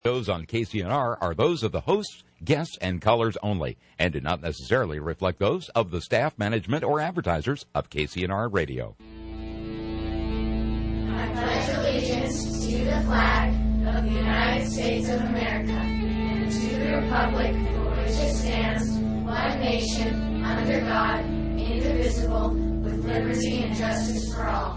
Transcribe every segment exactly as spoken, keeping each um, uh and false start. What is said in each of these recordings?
Shows on K C N R are those of the hosts, guests, and callers only, and do not necessarily reflect those of the staff, management, or advertisers of K C N R Radio. I pledge allegiance to the flag of the United States of America and to the republic for which it stands, one nation, under God, indivisible, with liberty and justice for all.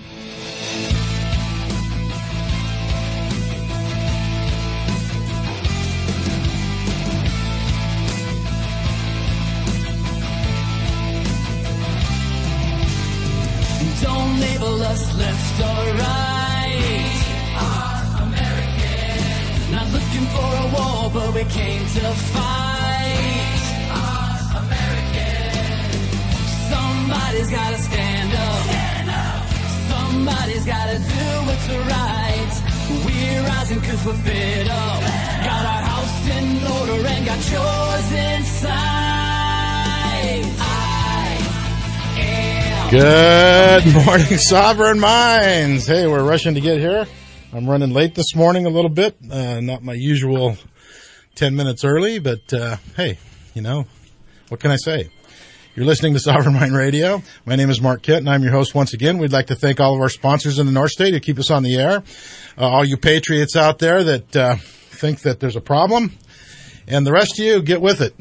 Don't label us left or right. We are American. Not looking for a war, but we came to fight. We are American. Somebody's gotta stand up. Stand up. Somebody's gotta do what's right. We're rising cause we're fed up. Fed got up. Our house in order and got yours inside. I am Good morning, Sovereign Minds. Hey, we're rushing to get here. I'm running late this morning a little bit. Uh, not my usual ten minutes early, but uh, hey, you know, what can I say? You're listening to Sovereign Mind Radio. My name is Mark Kent, and I'm your host once again. We'd like to thank all of our sponsors in the North State who keep us on the air. Uh, all you patriots out there that uh, think that there's a problem. And the rest of you, get with it.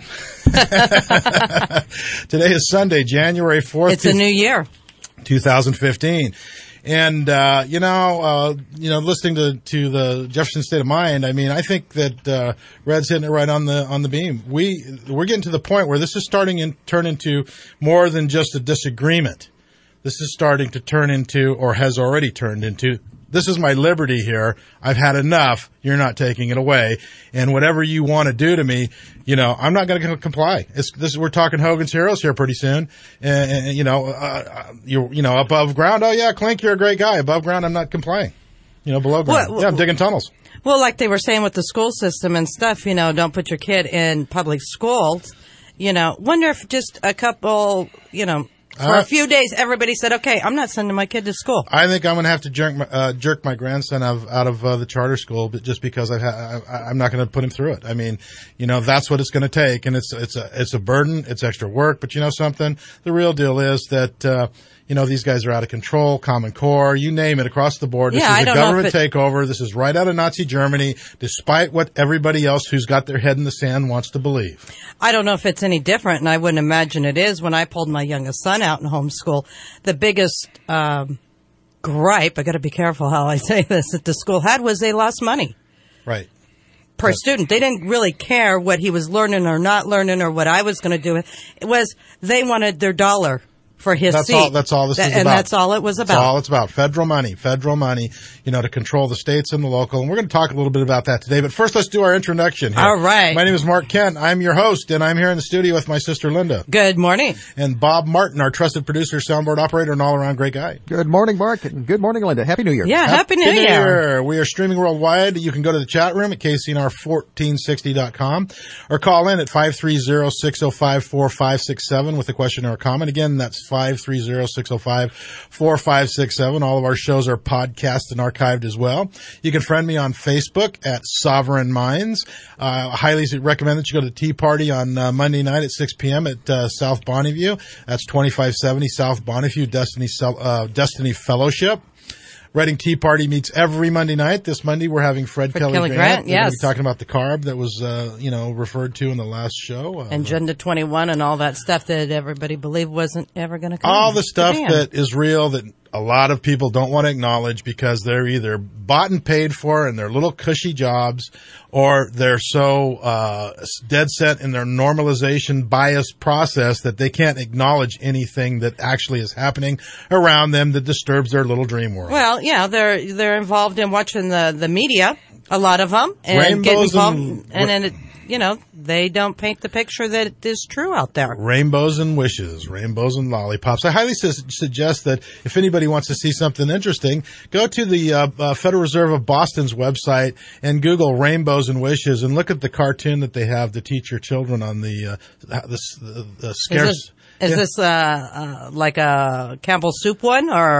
Today is Sunday, January fourth. It's a new year. twenty fifteen. And, uh, you know, uh, you know, listening to, to the Jefferson State of Mind, I mean, I think that, uh, Red's hitting it right on the, on the beam. We, we're getting to the point where this is starting to turn into more than just a disagreement. This is starting to turn into, or has already turned into, this is my liberty here. I've had enough. You're not taking it away. And whatever you want to do to me, you know, I'm not going to comply. It's, this is, we're talking Hogan's Heroes here pretty soon. And, and you know, uh, you you know, above ground. Oh yeah, Clink, you're a great guy. Above ground, I'm not complying. You know, below ground. Well, yeah, I'm digging tunnels. Well, like they were saying with the school system and stuff, you know, don't put your kid in public schools. You know, wonder if just a couple, you know, For uh, a few days, everybody said, okay, I'm not sending my kid to school. I think I'm going to have to jerk my, uh, jerk my grandson out of, out of uh, the charter school, but just because I've ha- I, I'm not going to put him through it. I mean, you know, that's what it's going to take, and it's it's a it's a burden, it's extra work. But you know something? The real deal is that uh, you know these guys are out of control. Common Core, you name it, across the board. This yeah, is I a don't government know if it... takeover. This is right out of Nazi Germany, despite what everybody else who's got their head in the sand wants to believe. I don't know if it's any different, and I wouldn't imagine it is. When I pulled my youngest son out in homeschool, the biggest um, gripe, I got to be careful how I say this, that the school had was they lost money. Right. Per That's... student. They didn't really care what he was learning or not learning or what I was going to do. It was they wanted their dollar for his that's seat. All, that's all this Th- is and about. And that's all it was about. That's all it's about. Federal money. Federal money, you know, to control the states and the local. And we're going to talk a little bit about that today. But first, let's do our introduction here. All right. My name is Mark Kent. I'm your host, and I'm here in the studio with my sister Linda. Good morning. And Bob Martin, our trusted producer, soundboard operator, and all-around great guy. Good morning, Mark. And good morning, Linda. Happy New Year. Yeah, Happy, Happy New, New Year. Year. We are streaming worldwide. You can go to the chat room at K C N R fourteen sixty dot com or call in at five three zero, six zero five, four five six seven with a question or a comment. Again, that's five three zero, six zero five, four five six seven. All of our shows are podcast and archived as well. You can friend me on Facebook at Sovereign Minds. Uh, I highly recommend that you go to the Tea Party on uh, Monday night at six p.m. at uh, South Bonneview. That's twenty-five seventy South Bonneview, Destiny, uh, Destiny Fellowship. Reading Tea Party meets every Monday night. This Monday we're having Fred, Fred Kelly, Kelly Grant. Grant. Yes. We're going to be talking about the CARB that was, uh, you know, referred to in the last show. Uh, Agenda twenty-one and all that stuff that everybody believed wasn't ever going to come. All the stuff that is real that a lot of people don't want to acknowledge because they're either bought and paid for in their little cushy jobs, or they're so uh dead set in their normalization bias process that they can't acknowledge anything that actually is happening around them that disturbs their little dream world. Well, yeah, they're they're involved in watching the the media, a lot of them, and Rainbows get involved, and, and then it, you know, they don't paint the picture that is true out there. Rainbows and wishes, rainbows and lollipops. I highly su- suggest that if anybody wants to see something interesting, go to the uh, uh, Federal Reserve of Boston's website and Google rainbows and wishes and look at the cartoon that they have to teach your children on the uh, the, the, the scarce. Is this, is yeah. this uh, uh, like a Campbell soup one or?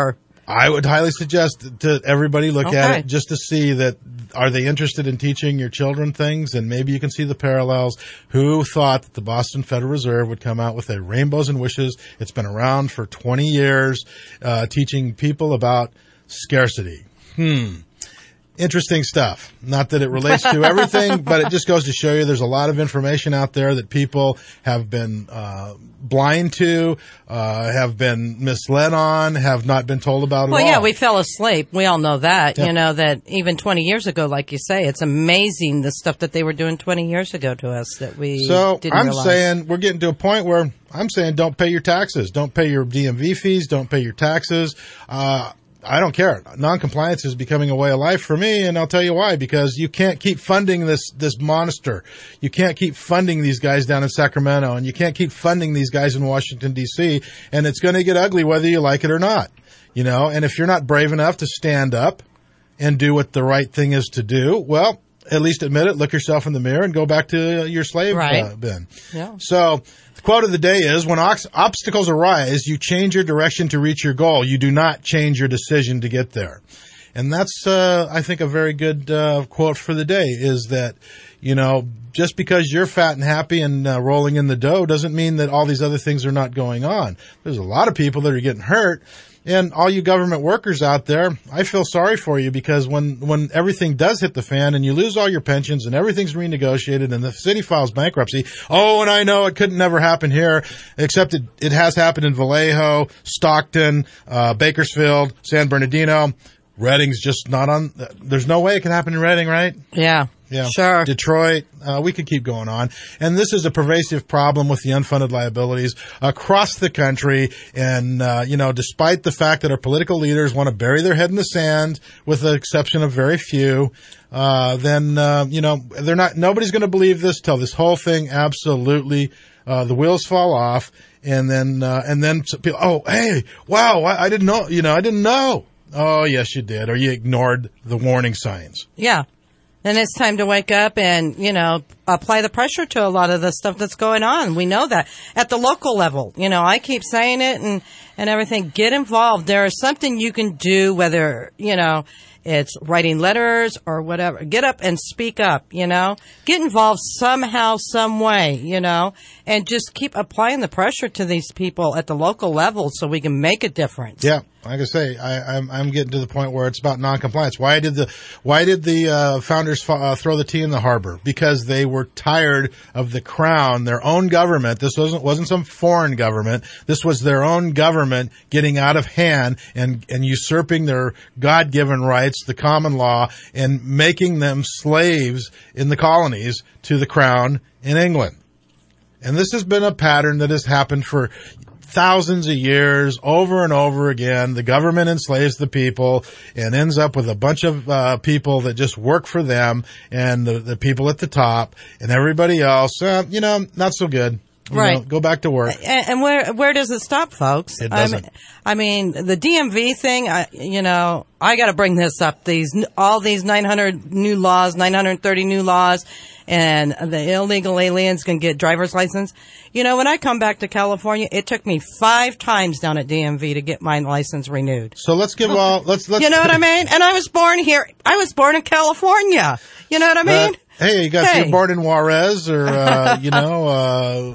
I would highly suggest to everybody look Okay. at it just to see that are they interested in teaching your children things, and maybe you can see the parallels. Who thought that the Boston Federal Reserve would come out with a Rainbows and Wishes? It's been around for twenty years, uh, teaching people about scarcity. Hmm. Interesting stuff. Not that it relates to everything, but it just goes to show you there's a lot of information out there that people have been uh, blind to, uh, have been misled on, have not been told about Well, at all. yeah, we fell asleep. We all know that. Yeah. You know, that even twenty years ago, like you say, it's amazing the stuff that they were doing twenty years ago to us that we So didn't I'm realize. saying we're getting to a point where I'm saying don't pay your taxes. Don't pay your D M V fees. Don't pay your taxes. Uh, I don't care. Non-compliance is becoming a way of life for me, and I'll tell you why. Because you can't keep funding this this monster. You can't keep funding these guys down in Sacramento, and you can't keep funding these guys in Washington, D C, and it's going to get ugly whether you like it or not. You know, and if you're not brave enough to stand up and do what the right thing is to do, well, at least admit it, look yourself in the mirror, and go back to your slave Right. uh, bin. Yeah. So the quote of the day is, when ox- obstacles arise, you change your direction to reach your goal. You do not change your decision to get there. And that's, uh, I think, a very good uh, quote for the day, is that, you know, just because you're fat and happy and uh, rolling in the dough doesn't mean that all these other things are not going on. There's a lot of people that are getting hurt. And all you government workers out there, I feel sorry for you, because when, when everything does hit the fan and you lose all your pensions and everything's renegotiated and the city files bankruptcy, oh, and I know it couldn't never happen here, except it, it has happened in Vallejo, Stockton, uh, Bakersfield, San Bernardino. Redding's just not on, there's no way it can happen in Redding, right? Yeah. Yeah. Sure. Detroit, uh, we could keep going on. And this is a pervasive problem with the unfunded liabilities across the country. And, uh, you know, despite the fact that our political leaders want to bury their head in the sand, with the exception of very few, uh, then, uh, you know, they're not, nobody's going to believe this till this whole thing absolutely, uh, the wheels fall off. And then, uh, and then people, oh, hey, wow, I, I didn't know, you know, I didn't know. Oh, yes, you did. Or you ignored the warning signs. Yeah. And it's time to wake up and, you know, apply the pressure to a lot of the stuff that's going on. We know that at the local level. You know, I keep saying it and, and everything. Get involved. There is something you can do, whether, you know, it's writing letters or whatever. Get up and speak up, you know. Get involved somehow, some way, you know, and just keep applying the pressure to these people at the local level so we can make a difference. Yeah. Like I say, I, I'm, I'm getting to the point where it's about non-compliance. Why did the, why did the uh, founders uh, throw the tea in the harbor? Because they were tired of the crown, their own government. This wasn't wasn't some foreign government. This was their own government getting out of hand and and usurping their God-given rights, the common law, and making them slaves in the colonies to the crown in England. And this has been a pattern that has happened for thousands of years, over and over again. The government enslaves the people and ends up with a bunch of uh, people that just work for them, and the, the people at the top, and everybody else, uh, you know, not so good. You Right. know, go back to work. And, and where where does it stop, folks? It I doesn't. mean, I mean, the D M V thing. I, you know, I got to bring this up. These all these nine hundred new laws, nine hundred thirty new laws, and the illegal aliens can get driver's license. You know, when I come back to California, it took me five times down at D M V to get my license renewed. So let's give all. Let's let's. You know what I mean? And I was born here. I was born in California. You know what I Uh, mean? hey, you got Hey. you're born in Juarez or uh, you know. Uh,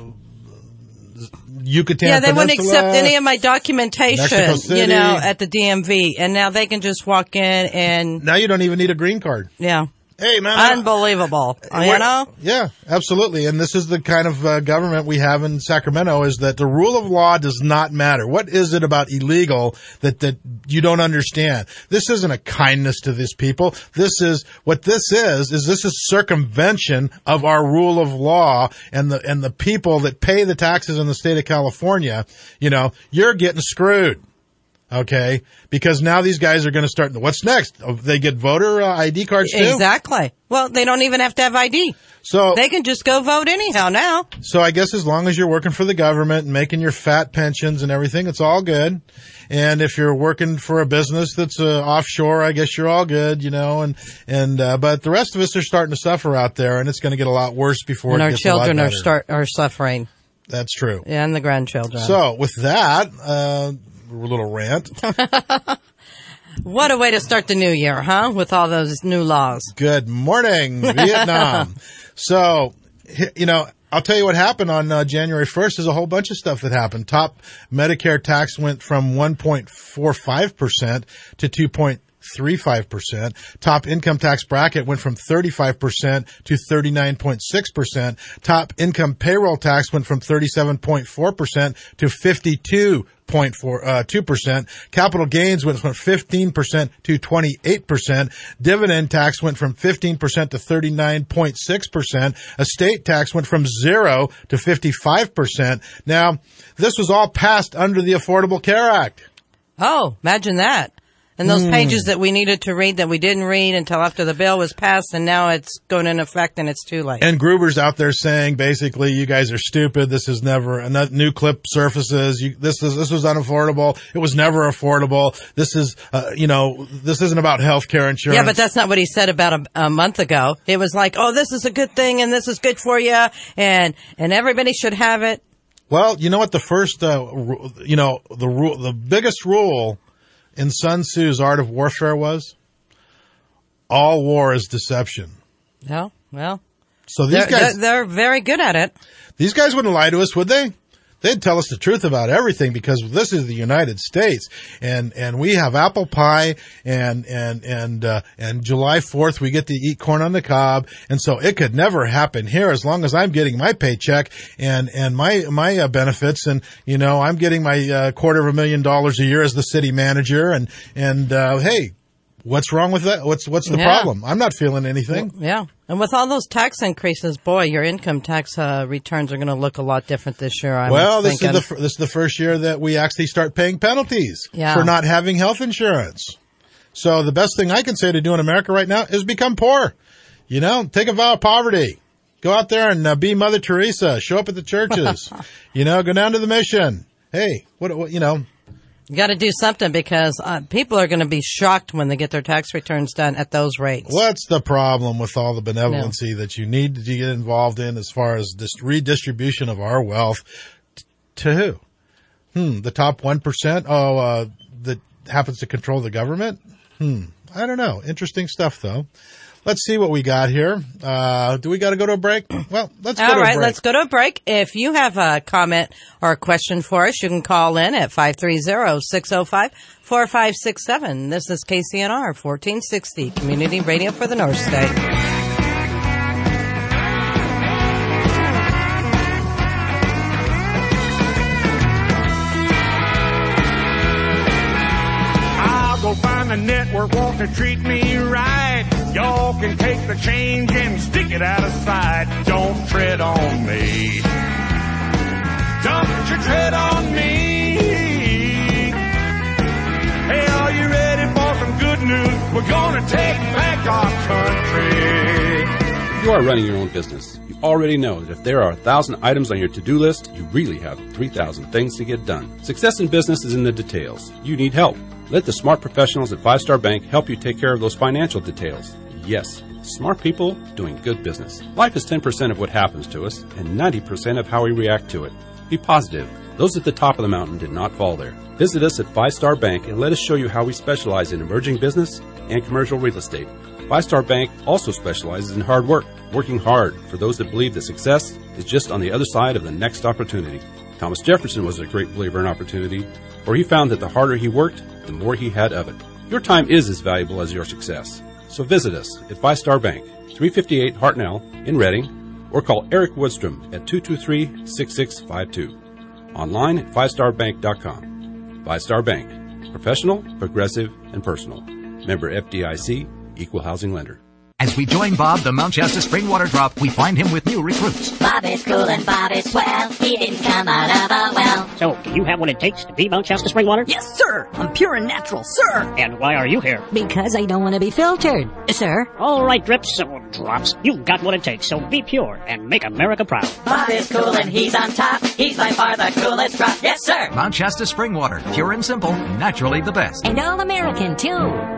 Yucatan Yeah, they wouldn't Peninsula, accept any of my documentation, Mexico City. you know, at the D M V. And now they can just walk in and, Now you don't even need a green card. yeah. Hey, man. I- Unbelievable. You We're- know? Yeah, absolutely. And this is the kind of uh, government we have in Sacramento, is that the rule of law does not matter. What is it about illegal that, that you don't understand? This isn't a kindness to these people. This is, what this is, is this is circumvention of our rule of law, and the, and the people that pay the taxes in the state of California, you know, you're getting screwed. Okay, because now these guys are going to start. What's next? Oh, they get voter uh, I D cards too. Exactly. Well, they don't even have to have I D. So They can just go vote anyhow now. So I guess as long as you're working for the government and making your fat pensions and everything, it's all good. And if you're working for a business that's uh, offshore, I guess you're all good, you know. And and uh, but the rest of us are starting to suffer out there, and it's going to get a lot worse before And it our gets a lot children are better. start are suffering. That's true. And the grandchildren. So with that, uh, a little rant. What a way to start the new year, huh? With all those new laws. Good morning, Vietnam. So, you know, I'll tell you what happened on uh, January first. There's a whole bunch of stuff that happened. Top Medicare tax went from one point four five percent to two point three five percent. Top income tax bracket went from thirty-five percent to thirty-nine point six percent. Top income payroll tax went from thirty-seven point four percent to fifty-two point four, uh, two percent. Capital gains went from fifteen percent to twenty-eight percent. Dividend tax went from fifteen percent to thirty-nine point six percent. Estate tax went from zero to fifty-five percent. Now, this was all passed under the Affordable Care Act. Oh, imagine that. And those mm. pages that we needed to read that we didn't read until after the bill was passed, and now it's going into effect and it's too late. And Gruber's out there saying, basically, you guys are stupid. This is never a new clip surfaces. You, this is this was unaffordable. It was never affordable. This is, uh, you know, this isn't about health care insurance. Yeah, but that's not what he said about a, a month ago. It was like, oh, this is a good thing, and this is good for you, and and everybody should have it. Well, you know what? The first, uh, you know, the rule, the biggest rule in Sun Tzu's Art of Warfare was, all war is deception. Oh, well. So these they're, guys, they're, they're very good at it. These guys wouldn't lie to us, would they? They'd tell us the truth about everything, because this is the United States, and and we have apple pie, and and and uh, and July fourth we get to eat corn on the cob, and so it could never happen here as long as I'm getting my paycheck and and my my uh, benefits, and you know I'm getting my uh, quarter of a million dollars a year as the city manager, and and uh, hey. What's wrong with that? What's what's the yeah. problem? I'm not feeling anything. Well, yeah. And with all those tax increases, boy, your income tax uh, returns are going to look a lot different this year. I'm well, this thinking. is the this is the first year that we actually start paying penalties yeah. for not having health insurance. So the best thing I can say to do in America right now is become poor. You know, take a vow of poverty. Go out there and uh, be Mother Teresa. Show up at the churches. You know, go down to the mission. Hey, what, what you know. You got to do something, because uh, people are going to be shocked when they get their tax returns done at those rates. What's the problem with all the benevolency no. that you need to get involved in as far as this redistribution of our wealth t- to who? Hmm, the top one percent? Oh, uh, that happens to control the government? Hmm, I don't know. Interesting stuff, though. Let's see what we got here. Uh, do we got to go to a break? Well, let's go All to right, a break. let's go to a break. If you have a comment or a question for us, you can call in at five three zero, six zero five, four five six seven. This is K C N R fourteen sixty, Community Radio for the North State. The network wants to treat me right. Y'all can take the change and stick it out of sight. Don't tread on me. Don't you tread on me. Hey, are you ready for some good news? We're gonna take back our country. If you are running your own business, you already know that if there are a thousand items on your to-do list, you really have three thousand things to get done. Success in business is in the details. You need help. Let the smart professionals at Five Star Bank help you take care of those financial details. Yes, smart people doing good business. Life is ten percent of what happens to us and ninety percent of how we react to it. Be positive. Those at the top of the mountain did not fall there. Visit us at Five Star Bank and let us show you how we specialize in emerging business and commercial real estate. Five Star Bank also specializes in hard work, working hard for those that believe that success is just on the other side of the next opportunity. Thomas Jefferson was a great believer in opportunity, for he found that the harder he worked, the more he had of it. Your time is as valuable as your success. So visit us at Five Star Bank, three fifty-eight Hartnell in Reading, or call Eric Woodstrom at two two three, six six five two. Online at five star bank dot com. Five Star Bank. Professional, progressive, and personal. Member F D I C, Equal Housing Lender. As we join Bob, the Mount Shasta Spring Water Drop, we find him with new recruits. Bob is cool and Bob is swell. He didn't come out of a well. So, do you have what it takes to be Mount Shasta Spring Water? Yes, sir. I'm pure and natural, sir. And why are you here? Because I don't want to be filtered, sir. All right, Drips, or Drops. You've got what it takes, so be pure and make America proud. Bob is cool and he's on top. He's by far the coolest drop. Yes, sir. Mount Shasta Spring Water. Pure and simple. Naturally the best. And all-American, too.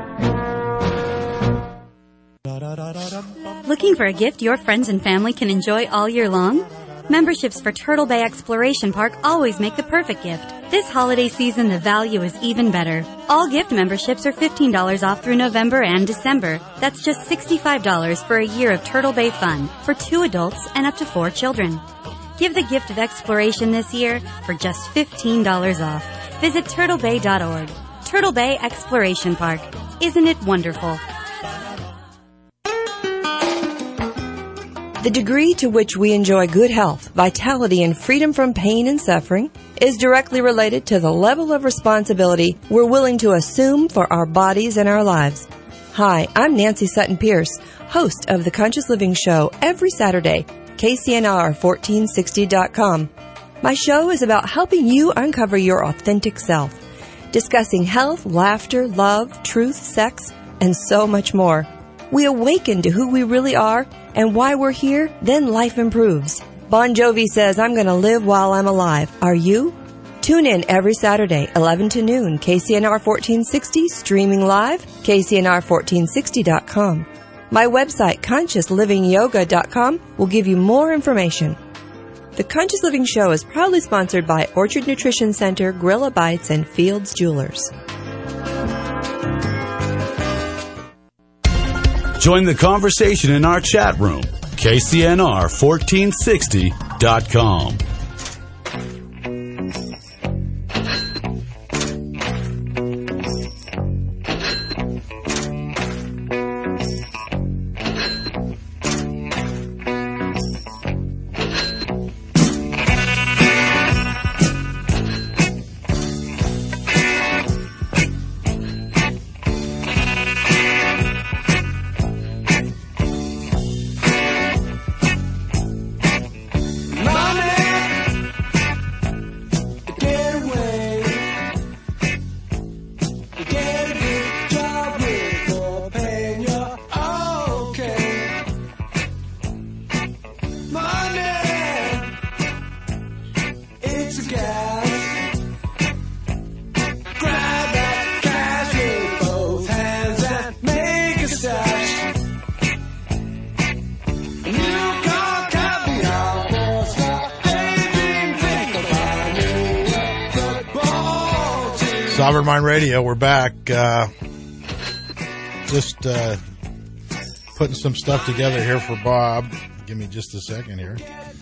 Looking for a gift your friends and family can enjoy all year long? Memberships for Turtle Bay Exploration Park always make the perfect gift. This holiday season, the value is even better. All gift memberships are fifteen dollars off through November and December. That's just sixty-five dollars for a year of Turtle Bay fun for two adults and up to four children. Give the gift of exploration this year for just fifteen dollars off. Visit turtle bay dot org. Turtle Bay Exploration Park. Isn't it wonderful? The degree to which we enjoy good health, vitality, and freedom from pain and suffering is directly related to the level of responsibility we're willing to assume for our bodies and our lives. Hi, I'm Nancy Sutton Pierce, host of The Conscious Living Show every Saturday, K C N R fourteen sixty dot com. My show is about helping you uncover your authentic self, discussing health, laughter, love, truth, sex, and so much more. We awaken to who we really are and why we're here, then life improves. Bon Jovi says, I'm going to live while I'm alive. Are you? Tune in every Saturday, eleven to noon, K C N R fourteen sixty, streaming live, K C N R fourteen sixty dot com. My website, conscious living yoga dot com, will give you more information. The Conscious Living Show is proudly sponsored by Orchard Nutrition Center, Gorilla Bites, and Fields Jewelers. Join the conversation in our chat room, K C N R fourteen sixty dot com. Sovereign Mind Radio, we're back. Uh, just uh, putting some stuff together here for Bob. Give me just a second here.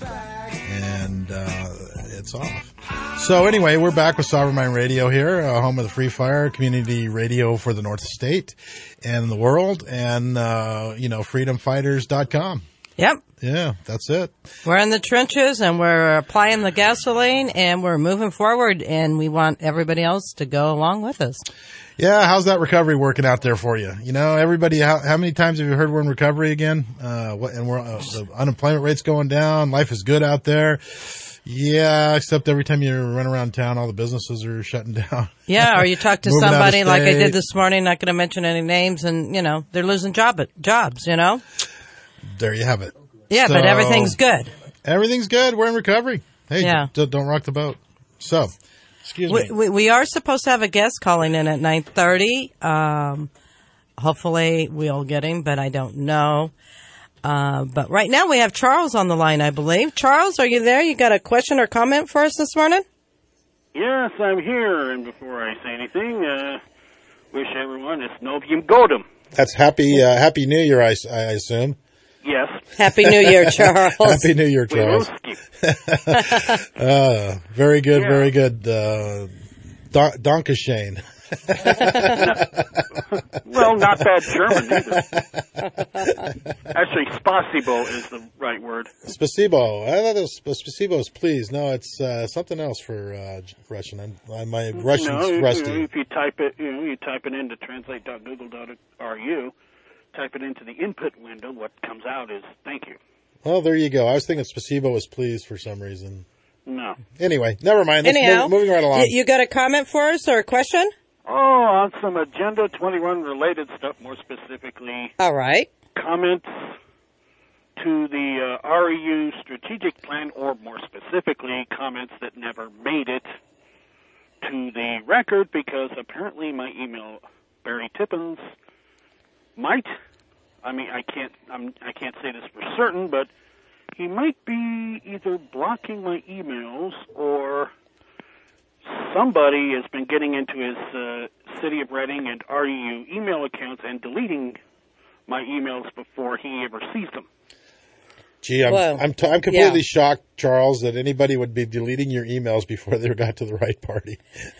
And uh, it's off. So anyway, we're back with Sovereign Mind Radio here, uh, home of the Free Fire, community radio for the North State and the world, and, uh, you know, freedom fighters dot com. Yep. Yeah, that's it. We're in the trenches, and we're applying the gasoline, and we're moving forward, and we want everybody else to go along with us. Yeah, how's that recovery working out there for you? You know, everybody, how, how many times have you heard we're in recovery again? Uh, what, and we're, uh, the unemployment rate's going down. Life is good out there. Yeah, except every time you run around town, all the businesses are shutting down. Yeah, or you talk to somebody like I did this morning, not going to mention any names, and, you know, they're losing job jobs, you know? There you have it. Yeah, so, but everything's good. Everything's good. We're in recovery. Hey, yeah. d- don't rock the boat. So, excuse we, me. We, we are supposed to have a guest calling in at nine thirty. Um, hopefully we'll get him, but I don't know. Uh, but right now we have Charles on the line, I believe. Charles, are you there? You got a question or comment for us this morning? Yes, I'm here. And before I say anything, uh, wish everyone a Snobium Godum. That's happy, uh, happy New Year, I, I assume. Yes. Happy New Year, Charles. Happy New Year, Charles. uh, very good, yeah. very good. Uh, Don- Dankeschön. Well, not bad German either. Actually, spasibo is the right word. Spasibo. I thought it was spasibo is please. No, it's uh, something else for uh, Russian. I'm, my Russian's no, rusty. You know, if you type it, you know, you type it into translate dot google dot r u. Type it into the input window, what comes out is thank you. Well, there you go. I was thinking spasibo was please for some reason. No. Anyway, never mind. Let's Anyhow, move, moving right along. Y- you got a comment for us or a question? Oh, on some Agenda twenty-one related stuff, more specifically. All right. Comments to the uh, R E U strategic plan, or more specifically, comments that never made it to the record because apparently my email, Barry Tippins, might, I mean, I can't, I'm, I can't say this for certain, but he might be either blocking my emails or somebody has been getting into his uh, City of Reading and R E U email accounts and deleting my emails before he ever sees them. Gee, I'm Well, I'm, t- I'm completely yeah. shocked, Charles, that anybody would be deleting your emails before they got to the right party.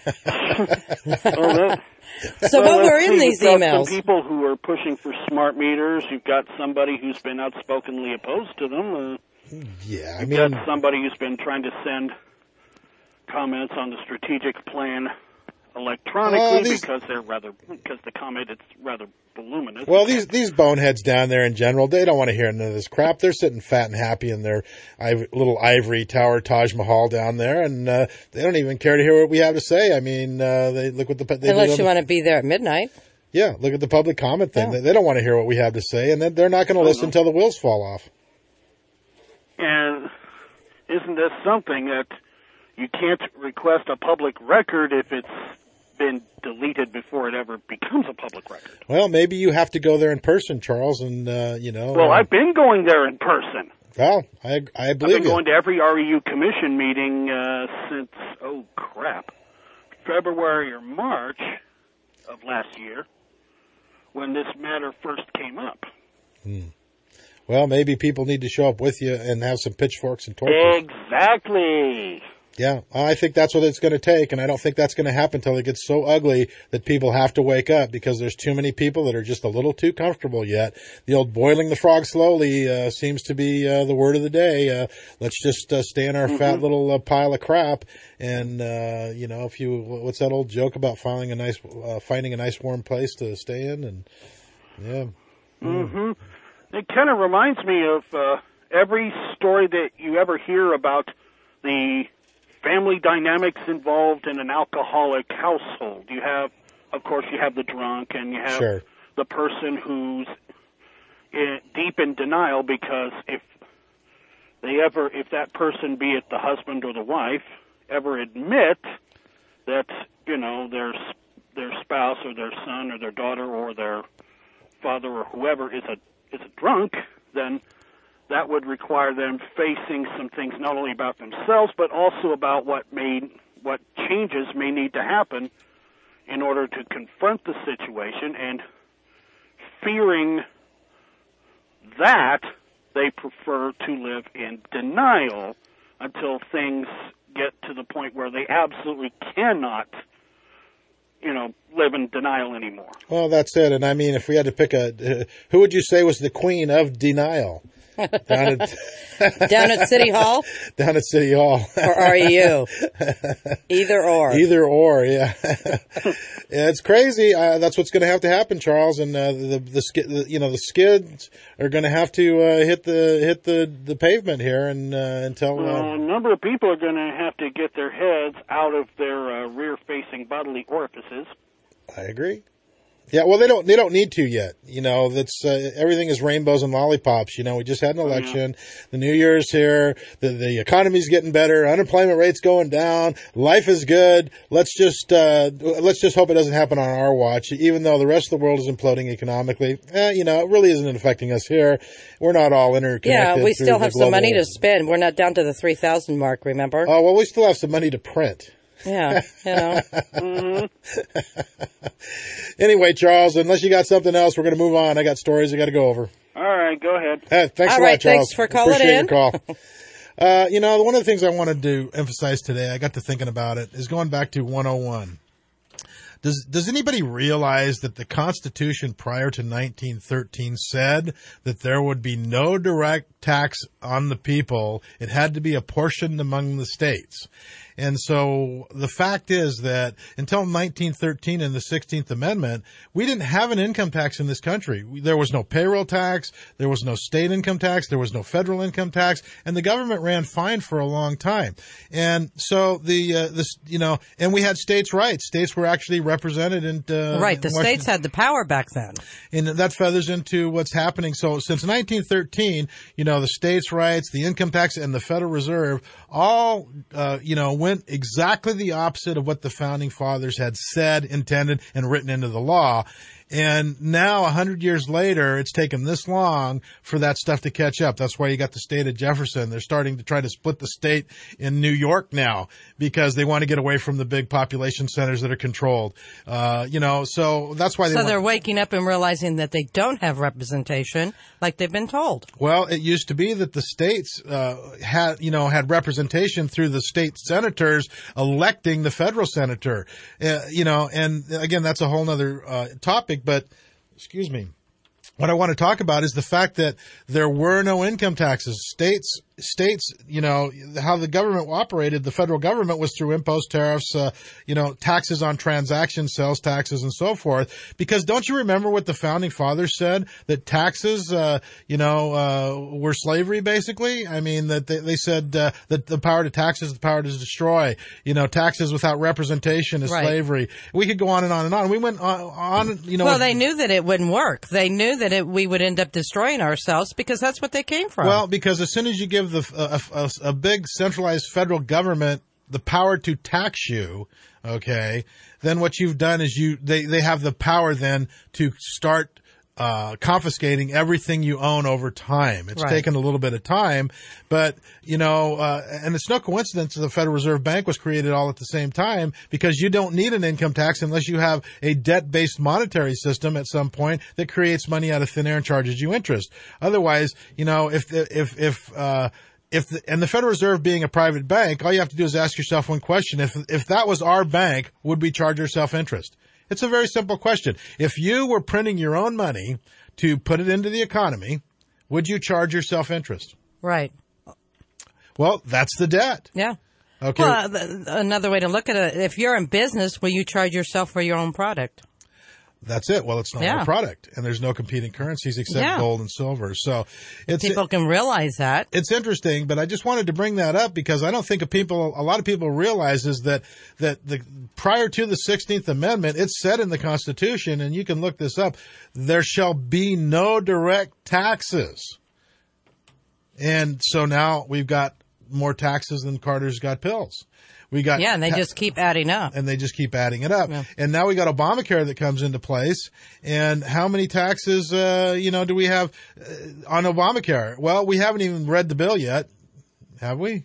Well, that, So well, what were let's in see. these You've got emails? Some people who are pushing for smart meters. You've got somebody who's been outspokenly opposed to them. Uh, Yeah, I You've mean, got somebody who's been trying to send comments on the strategic plan electronically Well, these- because they're rather because the comment is rather voluminous. well, these these boneheads down there in general, they don't want to hear none of this crap. They're sitting fat and happy in their iv- little ivory tower Taj Mahal down there, and uh, they don't even care to hear what we have to say. I mean, uh, they look what the they Unless did you on- want to be there at midnight. yeah, look at the public comment thing. Yeah. They, they don't want to hear what we have to say, and then they're not going to listen until the wheels fall off. And isn't this something that you can't request a public record if it's been deleted before it ever becomes a public record? Well, maybe you have to go there in person, Charles, and uh, you know. Well, uh, I've been going there in person. Well, I I I've believe been you. going to every R E U commission meeting uh, since, oh crap, February or March of last year when this matter first came up. Hmm. Well, maybe people need to show up with you and have some pitchforks and torches. Exactly. Yeah, I think that's what it's going to take, and I don't think that's going to happen until it gets so ugly that people have to wake up because there's too many people that are just a little too comfortable yet. The old boiling the frog slowly uh, seems to be uh, the word of the day. Uh, let's just uh, stay in our Mm-hmm. fat little uh, pile of crap, and uh, you know, if you what's that old joke about finding a nice uh, finding a nice warm place to stay in, and yeah. hmm It kind of reminds me of uh, every story that you ever hear about the family dynamics involved in an alcoholic household. You have, of course, you have the drunk, and you have Sure. the person who's in, deep in denial because if they ever, if that person, be it the husband or the wife, ever admit that, you know, their their spouse or their son or their daughter or their father or whoever is a is a drunk, then that would require them facing some things not only about themselves but also about what may what changes may need to happen in order to confront the situation, and fearing that, they prefer to live in denial until things get to the point where they absolutely cannot, you know, live in denial anymore. Well, that's it. And I mean, if we had to pick a, uh, who would you say was the queen of denial? Down at, Down at City Hall? Down at City Hall. Or are you? Either or. Either or, yeah. Yeah, it's crazy. Uh, that's what's going to have to happen, Charles. And uh, the, the, sk- the you know the skids are going to have to uh, hit the hit the, the pavement here, and uh, until. Uh, Well, a number of people are going to have to get their heads out of their uh, rear-facing bodily orifices. I agree. Yeah, well, they don't. They don't need to yet. You know, that's uh, everything is rainbows and lollipops. You know, we just had an election. The new year's here. The the economy's getting better. Unemployment rate's going down. Life is good. Let's just uh, let's just hope it doesn't happen on our watch. Even though the rest of the world is imploding economically, eh, you know, it really isn't affecting us here. We're not all interconnected. Yeah, we through still the have some money global- to spend. We're not down to the three thousand mark, remember? Oh well, we still have some money to print. Yeah, you know. Mm-hmm. Anyway, Charles, unless you got something else, we're going to move on. I got stories I got to go over. All right, go ahead. Hey, thanks All a right, lot, Charles. thanks for calling Appreciate in. your call. Uh, you know, one of the things I wanted to emphasize today, I got to thinking about it, is going back to one oh one. Does does anybody realize that the Constitution prior to nineteen thirteen said that there would be no direct tax on the people? It had to be apportioned among the states. And so the fact is that until nineteen thirteen in the sixteenth Amendment, we didn't have an income tax in this country. There was no payroll tax, there was no state income tax, there was no federal income tax, and the government ran fine for a long time. And so the, uh, this, you know, and we had states' rights. States were actually represented in, uh, Right, the in states Washington. had the power back then. And that feathers into what's happening. So since nineteen thirteen, you know, the states' rights, the income tax, and the Federal Reserve all, uh, you know, went exactly the opposite of what the Founding Fathers had said, intended, and written into the law. And now, a hundred years later, it's taken this long for that stuff to catch up. That's why you got the state of Jefferson. They're starting to try to split the state in New York now because they want to get away from the big population centers that are controlled. Uh, you know, so that's why they So want- they're waking up and realizing that they don't have representation like they've been told. Well, it used to be that the states uh, had, you know, had representation through the state senators electing the federal senator. Uh, you know, and again, that's a whole nother uh, topic. But, excuse me, what I want to talk about is the fact that there were no income taxes. States, states, you know, how the government operated, the federal government was through impost tariffs, uh, you know, taxes on transactions, sales taxes, and so forth. Because don't you remember what the founding fathers said? That taxes, uh, you know, uh, were slavery, basically? I mean, that they, they said uh, that the power to tax is the power to destroy. You know, taxes without representation is Right. slavery. We could go on and on and on. We went on, on you know. Well, they knew that it wouldn't work. They knew that it, we would end up destroying ourselves because that's what they came from. Well, because as soon as you give the a, a, a big centralized federal government the power to tax you, okay, then what you've done is you they, they have the power then to start uh confiscating everything you own over time. It's Right. taken a little bit of time, but you know, uh, and it's no coincidence that the Federal Reserve Bank was created all at the same time because you don't need an income tax unless you have a debt-based monetary system at some point that creates money out of thin air and charges you interest. Otherwise, you know, if if if uh If the, and the Federal Reserve being a private bank, all you have to do is ask yourself one question. If if that was our bank, would we charge ourselves interest? It's a very simple question. If you were printing your own money to put it into the economy, would you charge yourself interest? Right. Well, that's the debt. Yeah. Okay. Well, th- another way to look at it, if you're in business, will you charge yourself for your own product? That's it. Well, it's not Yeah. a product, and there's no competing currencies except Yeah. gold and silver. So it's People can realize that. It's interesting, but I just wanted to bring that up because I don't think people, a lot of people realizes that that the prior to the sixteenth Amendment, it's said in the Constitution, and you can look this up, there shall be no direct taxes. And so now we've got more taxes than Carter's got pills. We got Yeah, and they ta- just keep adding up. and they just keep adding it up. Yeah. And now we got Obamacare that comes into place. And how many taxes, uh, you know, do we have uh, on Obamacare? Well, we haven't even read the bill yet, have we?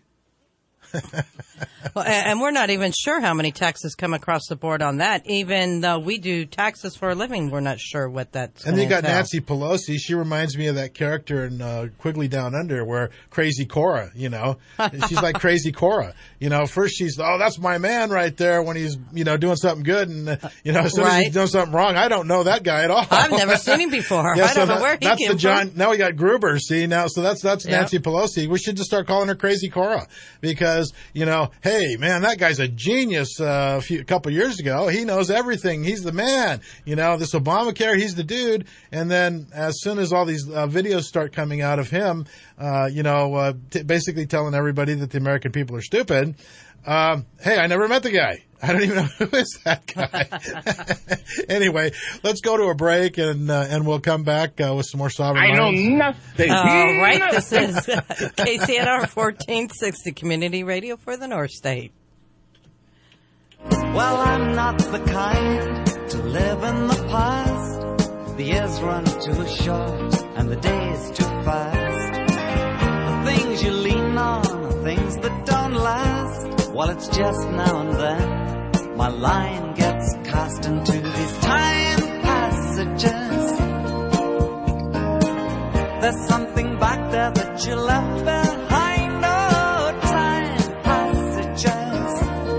Well, and and we're not even sure how many taxes come across the board on that. Even though we do taxes for a living, we're not sure what that's And then you gonna got entail. Nancy Pelosi. She reminds me of that character in uh, Quigley Down Under, where Crazy Cora, you know, she's like Crazy Cora. You know, first she's, oh, that's my man right there when he's, you know, doing something good, and uh, you know, as soon as Right. he's doing something wrong, I don't know that guy at all. I've never seen him before. Yeah, I so don't know that- where he that's came the John. from. Now we got Gruber. See now, so that's that's Yep. Nancy Pelosi. We should just start calling her Crazy Cora because you know, hey man, that guy's a genius. Uh, a few a couple years ago, he knows everything. He's the man. You know, this Obamacare, he's the dude. And then as soon as all these uh, videos start coming out of him, uh, you know, uh, t- basically telling everybody that the American people are stupid. Um, hey, I never met the guy. I don't even know who is that guy. Anyway, let's go to a break and uh, and we'll come back uh, with some more sovereign I know minds. nothing. All right, this is K C N R fourteen sixty Community Radio for the North State. Well, I'm not the kind to live in the past. The years run too short and the days too fast. The things you lean on are things that don't last. Well, it's just now and then my line gets cast into these time passages. There's something back there that you left behind. Oh, time passages.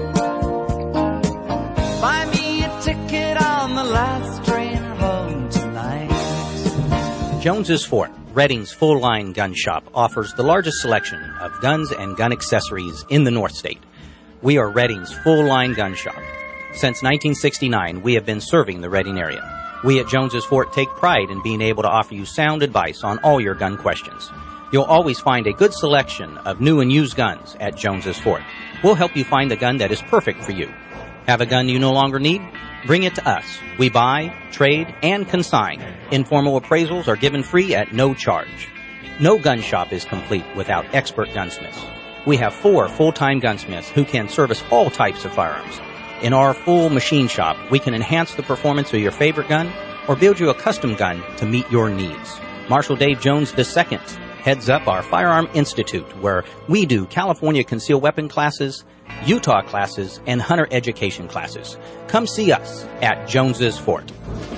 Buy me a ticket on the last train home tonight. Jones's Fort, Redding's full-line gun shop, offers the largest selection of guns and gun accessories in the North State. We are Redding's full-line gun shop. Since nineteen sixty-nine, we have been serving the Redding area. We at Jones's Fort take pride in being able to offer you sound advice on all your gun questions. You'll always find a good selection of new and used guns at Jones's Fort. We'll help you find the gun that is perfect for you. Have a gun you no longer need? Bring it to us. We buy, trade, and consign. Informal appraisals are given free at no charge. No gun shop is complete without expert gunsmiths. We have four full-time gunsmiths who can service all types of firearms. In our full machine shop, we can enhance the performance of your favorite gun or build you a custom gun to meet your needs. Marshal Dave Jones the Second heads up our Firearm Institute, where we do California concealed weapon classes, Utah classes, and hunter education classes. Come see us at Jones's Fort.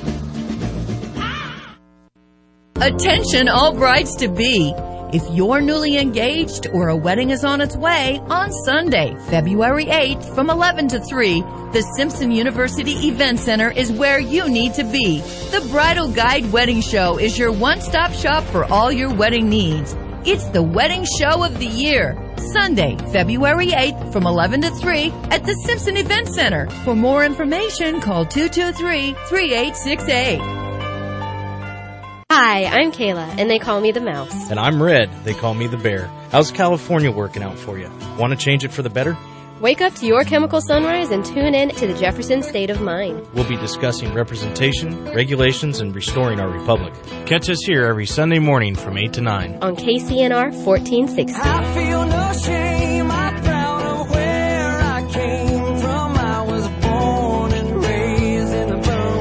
Attention all brides to be. If you're newly engaged or a wedding is on its way, on Sunday, February eighth from eleven to three, the Simpson University Event Center is where you need to be. The Bridal Guide Wedding Show is your one-stop shop for all your wedding needs. It's the wedding show of the year. Sunday, February eighth from eleven to three at the Simpson Event Center. For more information, call two two three, three eight six eight. Hi, I'm Kayla, and they call me the Mouse. And I'm Red. They call me the Bear. How's California working out for you? Want to change it for the better? Wake up to your chemical sunrise and tune in to the Jefferson State of Mind. We'll be discussing representation, regulations, and restoring our republic. Catch us here every Sunday morning from eight to nine. On K C N R fourteen sixty. I feel no shame. I'm proud of where I came from. I was born and raised in the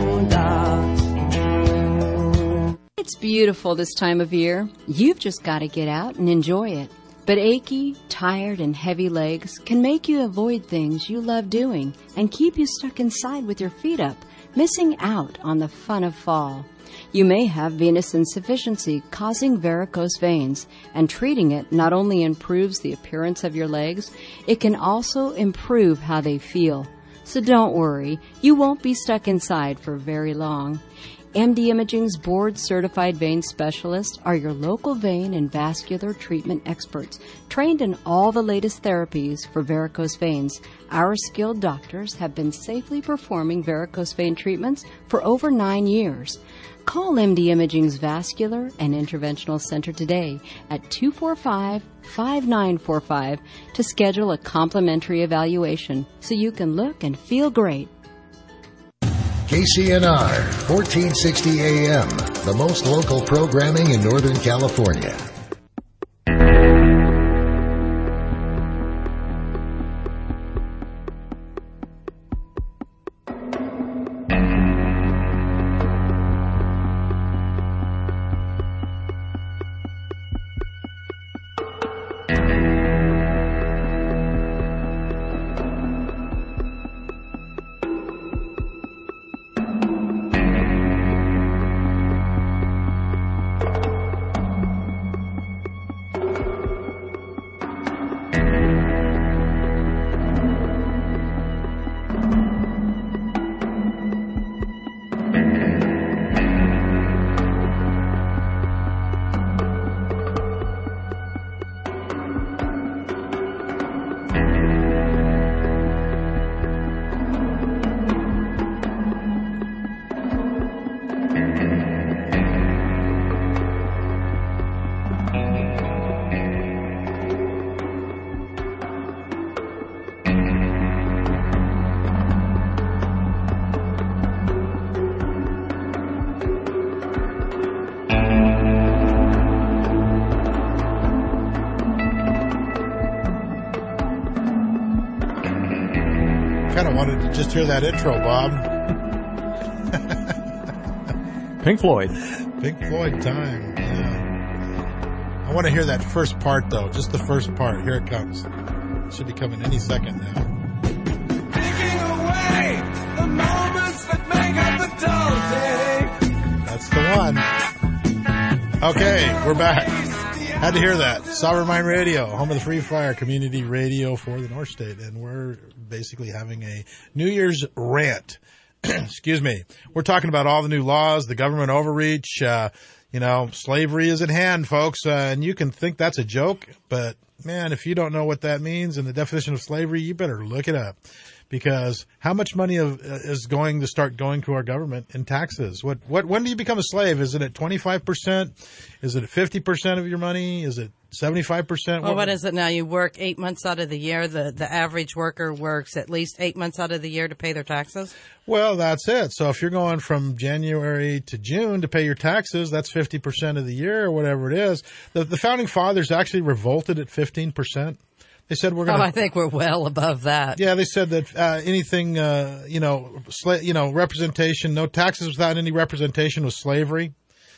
boondocks. It's beautiful this time of year. You've just got to get out and enjoy it. But achy, tired, and heavy legs can make you avoid things you love doing and keep you stuck inside with your feet up, missing out on the fun of fall. You may have venous insufficiency causing varicose veins, and treating it not only improves the appearance of your legs, it can also improve how they feel. So don't worry, you won't be stuck inside for very long. M D Imaging's board-certified vein specialists are your local vein and vascular treatment experts, trained in all the latest therapies for varicose veins. Our skilled doctors have been safely performing varicose vein treatments for over nine years. Call M D Imaging's Vascular and Interventional Center today at two four five, five nine four five to schedule a complimentary evaluation so you can look and feel great. K C N R, fourteen sixty A M, the most local programming in Northern California. Kind of wanted to just hear that intro, Bob. Pink Floyd. Pink Floyd time. Yeah. I want to hear that first part, though. Just the first part. Here it comes. It should be coming any second now. Taking away the moments that make up the dull day. That's the one. Okay, we're back. Had to hear that. Sovereign Mind Radio, home of the Free Fire community radio for the North State. And we're basically having a New Year's rant. Excuse me. We're talking about all the new laws, the government overreach. Uh, you know, slavery is at hand, folks. Uh, and you can think that's a joke. But, man, if you don't know what that means and the definition of slavery, you better look it up. Because how much money of, uh, is going to start going to our government in taxes? What, what, when do you become a slave? Is it at twenty-five percent? Is it at fifty percent of your money? Is it seventy-five percent? Well, what is it now? You work eight months out of the year. The, the average worker works at least eight months out of the year to pay their taxes? Well, that's it. So if you're going from January to June to pay your taxes, that's fifty percent of the year or whatever it is. The, the founding fathers actually revolted at fifteen percent. They said we're going Oh, to... I think we're well above that. Yeah, they said that uh, anything, uh, you know, sla- you know, representation, no taxes without any representation was slavery.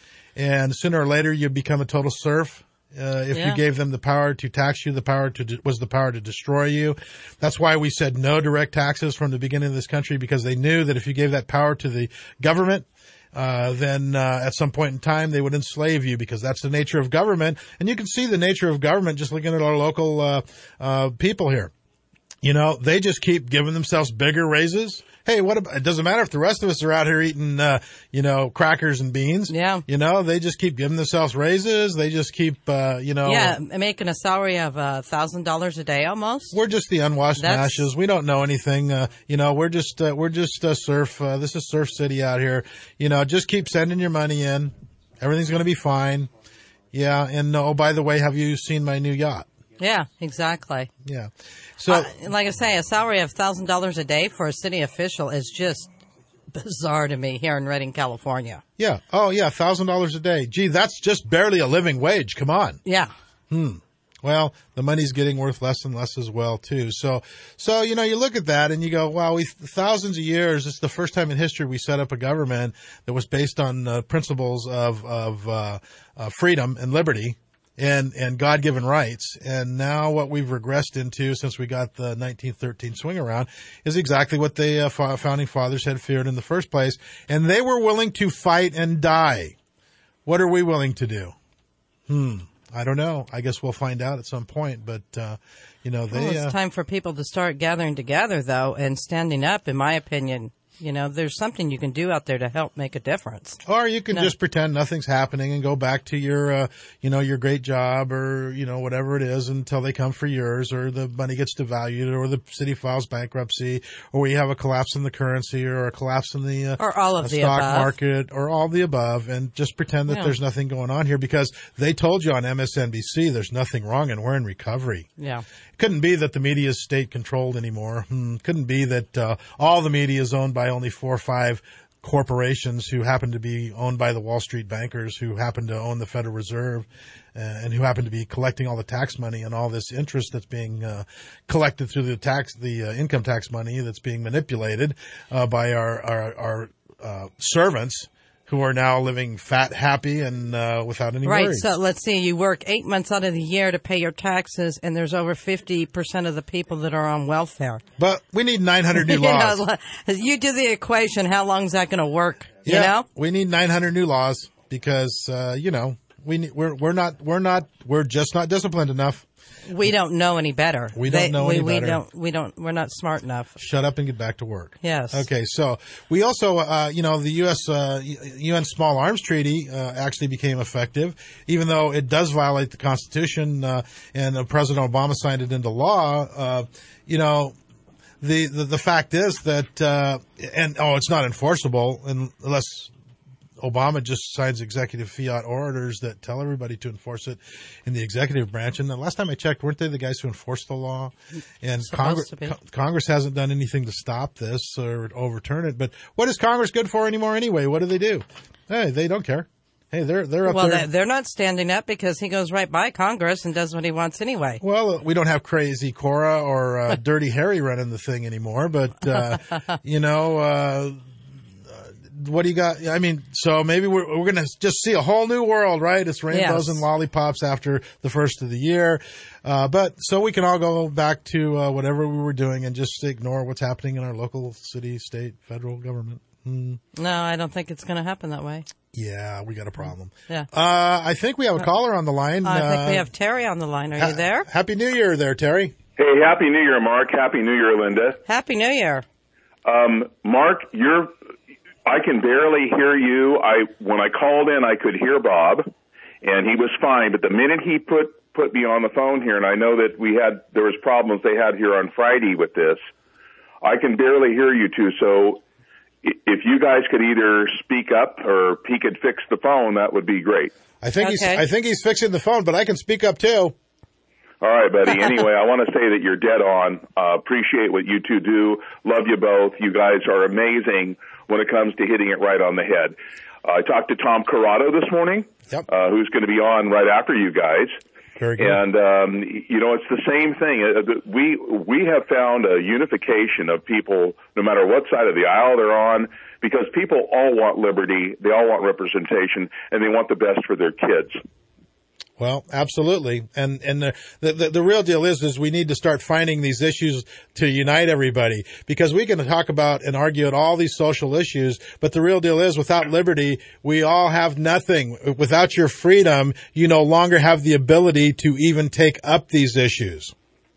And sooner or later, you'd become a total serf. Uh, if Yeah. you gave them the power to tax you, the power to de- was the power to destroy you. That's why we said no direct taxes from the beginning of this country, because they knew that if you gave that power to the government, uh, then uh, at some point in time they would enslave you, because that's the nature of government. And you can see the nature of government just looking at our local uh, uh, people here. You know, they just keep giving themselves bigger raises. Hey, what about, it doesn't matter if the rest of us are out here eating, uh, you know, crackers and beans. Yeah. You know, they just keep giving themselves raises. They just keep, uh, you know. Yeah, making a salary of a uh, thousand dollars a day almost. We're just the unwashed That's- ashes. We don't know anything. Uh, you know, we're just, uh, we're just uh, surf. Uh, this is Surf City out here. You know, just keep sending your money in. Everything's going to be fine. Yeah. And oh, by the way, have you seen my new yacht? Yeah, exactly. Yeah. So, uh, like I say, a salary of one thousand dollars a day for a city official is just bizarre to me here in Redding, California. yeah. Oh, yeah. one thousand dollars a day. Gee, that's just barely a living wage. Come on. Yeah. Hmm. Well, the money's getting worth less and less as well, too. So, so, you know, you look at that and you go, wow, we, thousands of years, it's the first time in history we set up a government that was based on uh, principles of, of, uh, uh, freedom and liberty and, and God-given rights. And now what we've regressed into since we got the nineteen thirteen swing around is exactly what the uh, founding fathers had feared in the first place. And they were willing to fight and die. What are we willing to do? Hmm. I don't know. I guess we'll find out at some point. But, uh, you know, they... Well, it's uh, time for people to start gathering together, though, and standing up, in my opinion. You know, there's something you can do out there to help make a difference. Or you can No. just pretend nothing's happening and go back to your, uh, you know, your great job or, you know, whatever it is until they come for yours, or the money gets devalued, or the city files bankruptcy, or we have a collapse in the currency, or a collapse in the uh, Or all of uh, the stock above. market, or all the above, and just pretend that Yeah. there's nothing going on here, because they told you on M S N B C there's nothing wrong and we're in recovery. Yeah. Couldn't be that the media is state controlled anymore. Hmm. Couldn't be that uh, all the media is owned by only four or five corporations who happen to be owned by the Wall Street bankers, who happen to own the Federal Reserve, uh, and who happen to be collecting all the tax money and all this interest that's being uh, collected through the tax, the uh, income tax money that's being manipulated uh, by our our, our uh, servants, who are now living fat, happy, and uh, without any Right, worries. so let's see, you work eight months out of the year to pay your taxes, and there's over fifty percent of the people that are on welfare. But we need nine hundred new You laws. know, you do the equation, how long is that going to work? Yeah, You know? we need nine hundred new laws because, uh, you know, we need, we're we're not we're not we're just not disciplined enough. We don't know any better. We don't They- know we, any we better. Don't, we don't, we're not smart enough. Shut up and get back to work. Yes. Okay, so we also, uh, you know, the U S Uh, U N Small Arms Treaty uh, actually became effective, even though it does violate the Constitution, uh, and uh, President Obama signed it into law. Uh, you know, the, the the fact is that, uh, and oh, it's not enforceable unless Obama just signs executive fiat orders that tell everybody to enforce it in the executive branch. And the last time I checked, weren't they the guys who enforce the law? And Supposed Congress, to be. Co- Congress hasn't done anything to stop this or overturn it. But what is Congress good for anymore anyway? What do they do? Hey, they don't care. Hey, they're they're up Well, there. they're, they're not standing up because he goes right by Congress and does what he wants anyway. Well, uh, we don't have Crazy Cora or uh, Dirty Harry running the thing anymore, but, uh, you know, uh, what do you got? I mean, so maybe we're, we're going to just see a whole new world, right? It's rainbows Yes. and lollipops after the first of the year. Uh, but so we can all go back to uh, whatever we were doing and just ignore what's happening in our local, city, state, federal government. Hmm. No, I don't think it's going to happen that way. Yeah, we got a problem. Yeah. Uh, I think we have a caller on the line. I think Uh, we have Terry on the line. Are ha- you there? Happy New Year there, Terry. Hey, Happy New Year, Mark. Happy New Year, Linda. Happy New Year. Um, Mark, you're, I can barely hear you. I, when I called in, I could hear Bob, and he was fine. But the minute he put, put me on the phone here, and I know that we had, there was problems they had here on Friday with this, I can barely hear you two. So i- if you guys could either speak up or he could fix the phone, that would be great. I think he's Okay. I think he's fixing the phone, but I can speak up too. All right, buddy. Anyway, I want to say that you're dead on. Uh, appreciate what you two do. Love you both. You guys are amazing when it comes to hitting it right on the head. Uh, I talked to Tom Corrado this morning, Yep. uh, who's going to be on right after you guys. Very good. And, um, you know, it's the same thing. Uh, We, we have found a unification of people, no matter what side of the aisle they're on, because people all want liberty, they all want representation, and they want the best for their kids. Well, absolutely. And and the, the the real deal is is we need to start finding these issues to unite everybody, because we can talk about and argue at all these social issues, but the real deal is without liberty, we all have nothing. Without your freedom, you no longer have the ability to even take up these issues.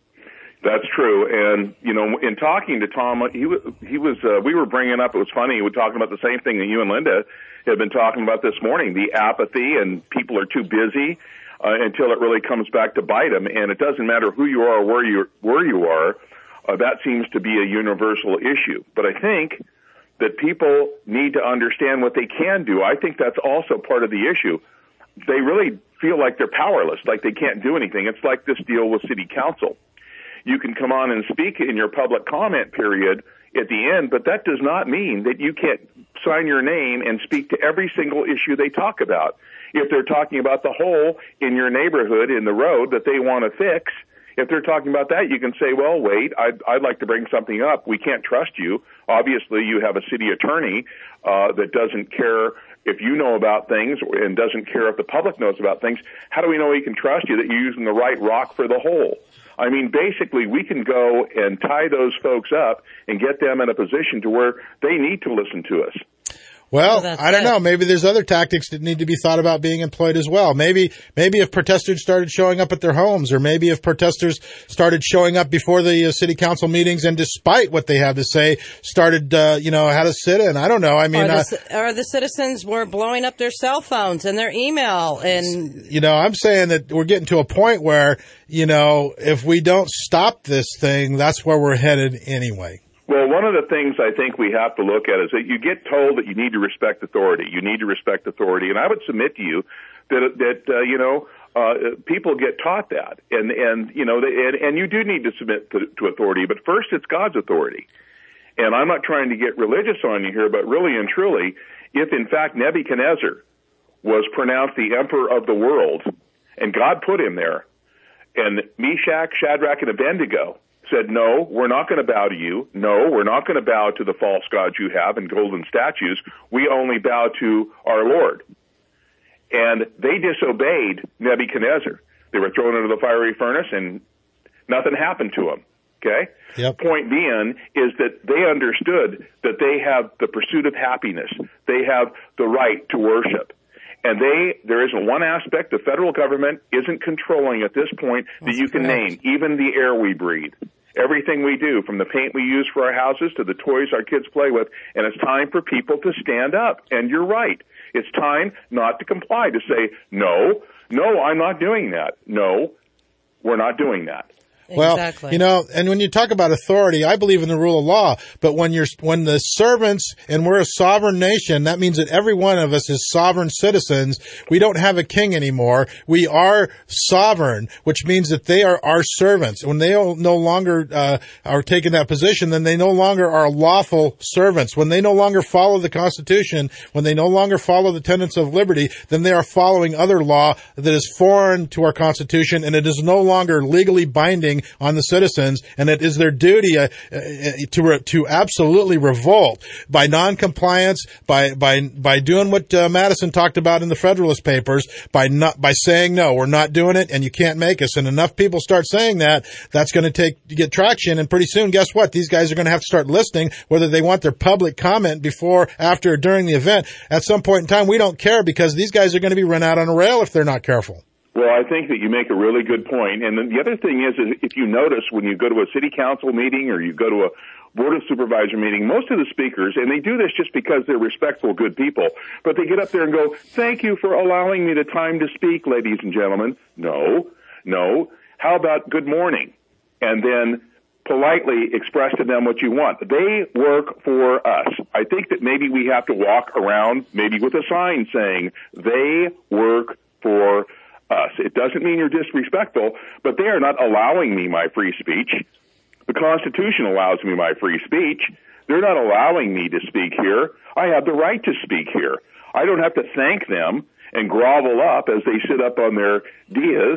That's true. And, you know, in talking to Tom, he was, he was, uh, we were bringing up, it was funny, we were talking about the same thing that you and Linda have been talking about this morning, the apathy, and people are too busy. Uh, until it really comes back to bite them, and it doesn't matter who you are or where you where you are. Uh, that seems to be a universal issue. But I think that people need to understand what they can do. I think that's also part of the issue. They really feel like they're powerless, like they can't do anything. It's like this deal with city council. You can come on and speak in your public comment period at the end, but that does not mean that you can't sign your name and speak to every single issue they talk about. If they're talking about the hole in your neighborhood in the road that they want to fix, if they're talking about that, you can say, well, wait, I'd, I'd like to bring something up. We can't trust you. Obviously, you have a city attorney uh, that doesn't care if you know about things and doesn't care if the public knows about things. How do we know he can trust you that you're using the right rock for the hole? I mean, basically, we can go and tie those folks up and get them in a position to where they need to listen to us. Well, I don't it. know. Maybe there's other tactics that need to be thought about being employed as well. Maybe, maybe if protesters started showing up at their homes, or maybe if protesters started showing up before the uh, city council meetings and despite what they have to say, started, uh, you know, had a sit-in. I don't know. I mean, or uh, the, or the citizens were blowing up their cell phones and their email, and you know, I'm saying that we're getting to a point where, you know, if we don't stop this thing, that's where we're headed anyway. Well, one of the things I think we have to look at is that you get told that you need to respect authority. You need to respect authority. And I would submit to you that, that uh, you know, uh, people get taught that. And, and you know, they, and, and you do need to submit to, to authority. But first, it's God's authority. And I'm not trying to get religious on you here, but really and truly, if in fact Nebuchadnezzar was pronounced the emperor of the world, and God put him there, and Meshach, Shadrach, and Abednego said, no, we're not going to bow to you. No, we're not going to bow to the false gods you have and golden statues. We only bow to our Lord. And they disobeyed Nebuchadnezzar. They were thrown into the fiery furnace, and nothing happened to them. Okay? Yep. Point being is that they understood that they have the pursuit of happiness. They have the right to worship. And they, there isn't one aspect the federal government isn't controlling at this point that That's you can correct. name, even the air we breathe. Everything we do, from the paint we use for our houses to the toys our kids play with, and it's time for people to stand up. And you're right. It's time not to comply, to say, no, no, I'm not doing that. No, we're not doing that. Well, exactly. You know, and when you talk about authority, I believe in the rule of law. But when you're, when the servants, and we're a sovereign nation, that means that every one of us is sovereign citizens. We don't have a king anymore. We are sovereign, which means that they are our servants. When they no longer uh, are taking that position, then they no longer are lawful servants. When they no longer follow the Constitution, when they no longer follow the tenets of liberty, then they are following other law that is foreign to our Constitution, and it is no longer legally binding on the citizens, and it is their duty uh, uh, to re- to absolutely revolt by non-compliance, by by by doing what uh, Madison talked about in the Federalist Papers, by not by saying no, we're not doing it, and you can't make us. And enough people start saying that, that's going to take get traction, and pretty soon, guess what? These guys are going to have to start listening whether they want their public comment before, after, or during the event. At some point in time, we don't care, because these guys are going to be run out on a rail if they're not careful. Well, I think that you make a really good point. And then the other thing is, is if you notice when you go to a city council meeting or you go to a board of supervisor meeting, most of the speakers, and they do this just because they're respectful, good people, but they get up there and go, thank you for allowing me the time to speak, ladies and gentlemen. No, no. How about good morning? And then politely express to them what you want. They work for us. I think that maybe we have to walk around maybe with a sign saying they work for us. It doesn't mean you're disrespectful, but they are not allowing me my free speech. The Constitution allows me my free speech. They're not allowing me to speak here. I have the right to speak here. I don't have to thank them and grovel up as they sit up on their dais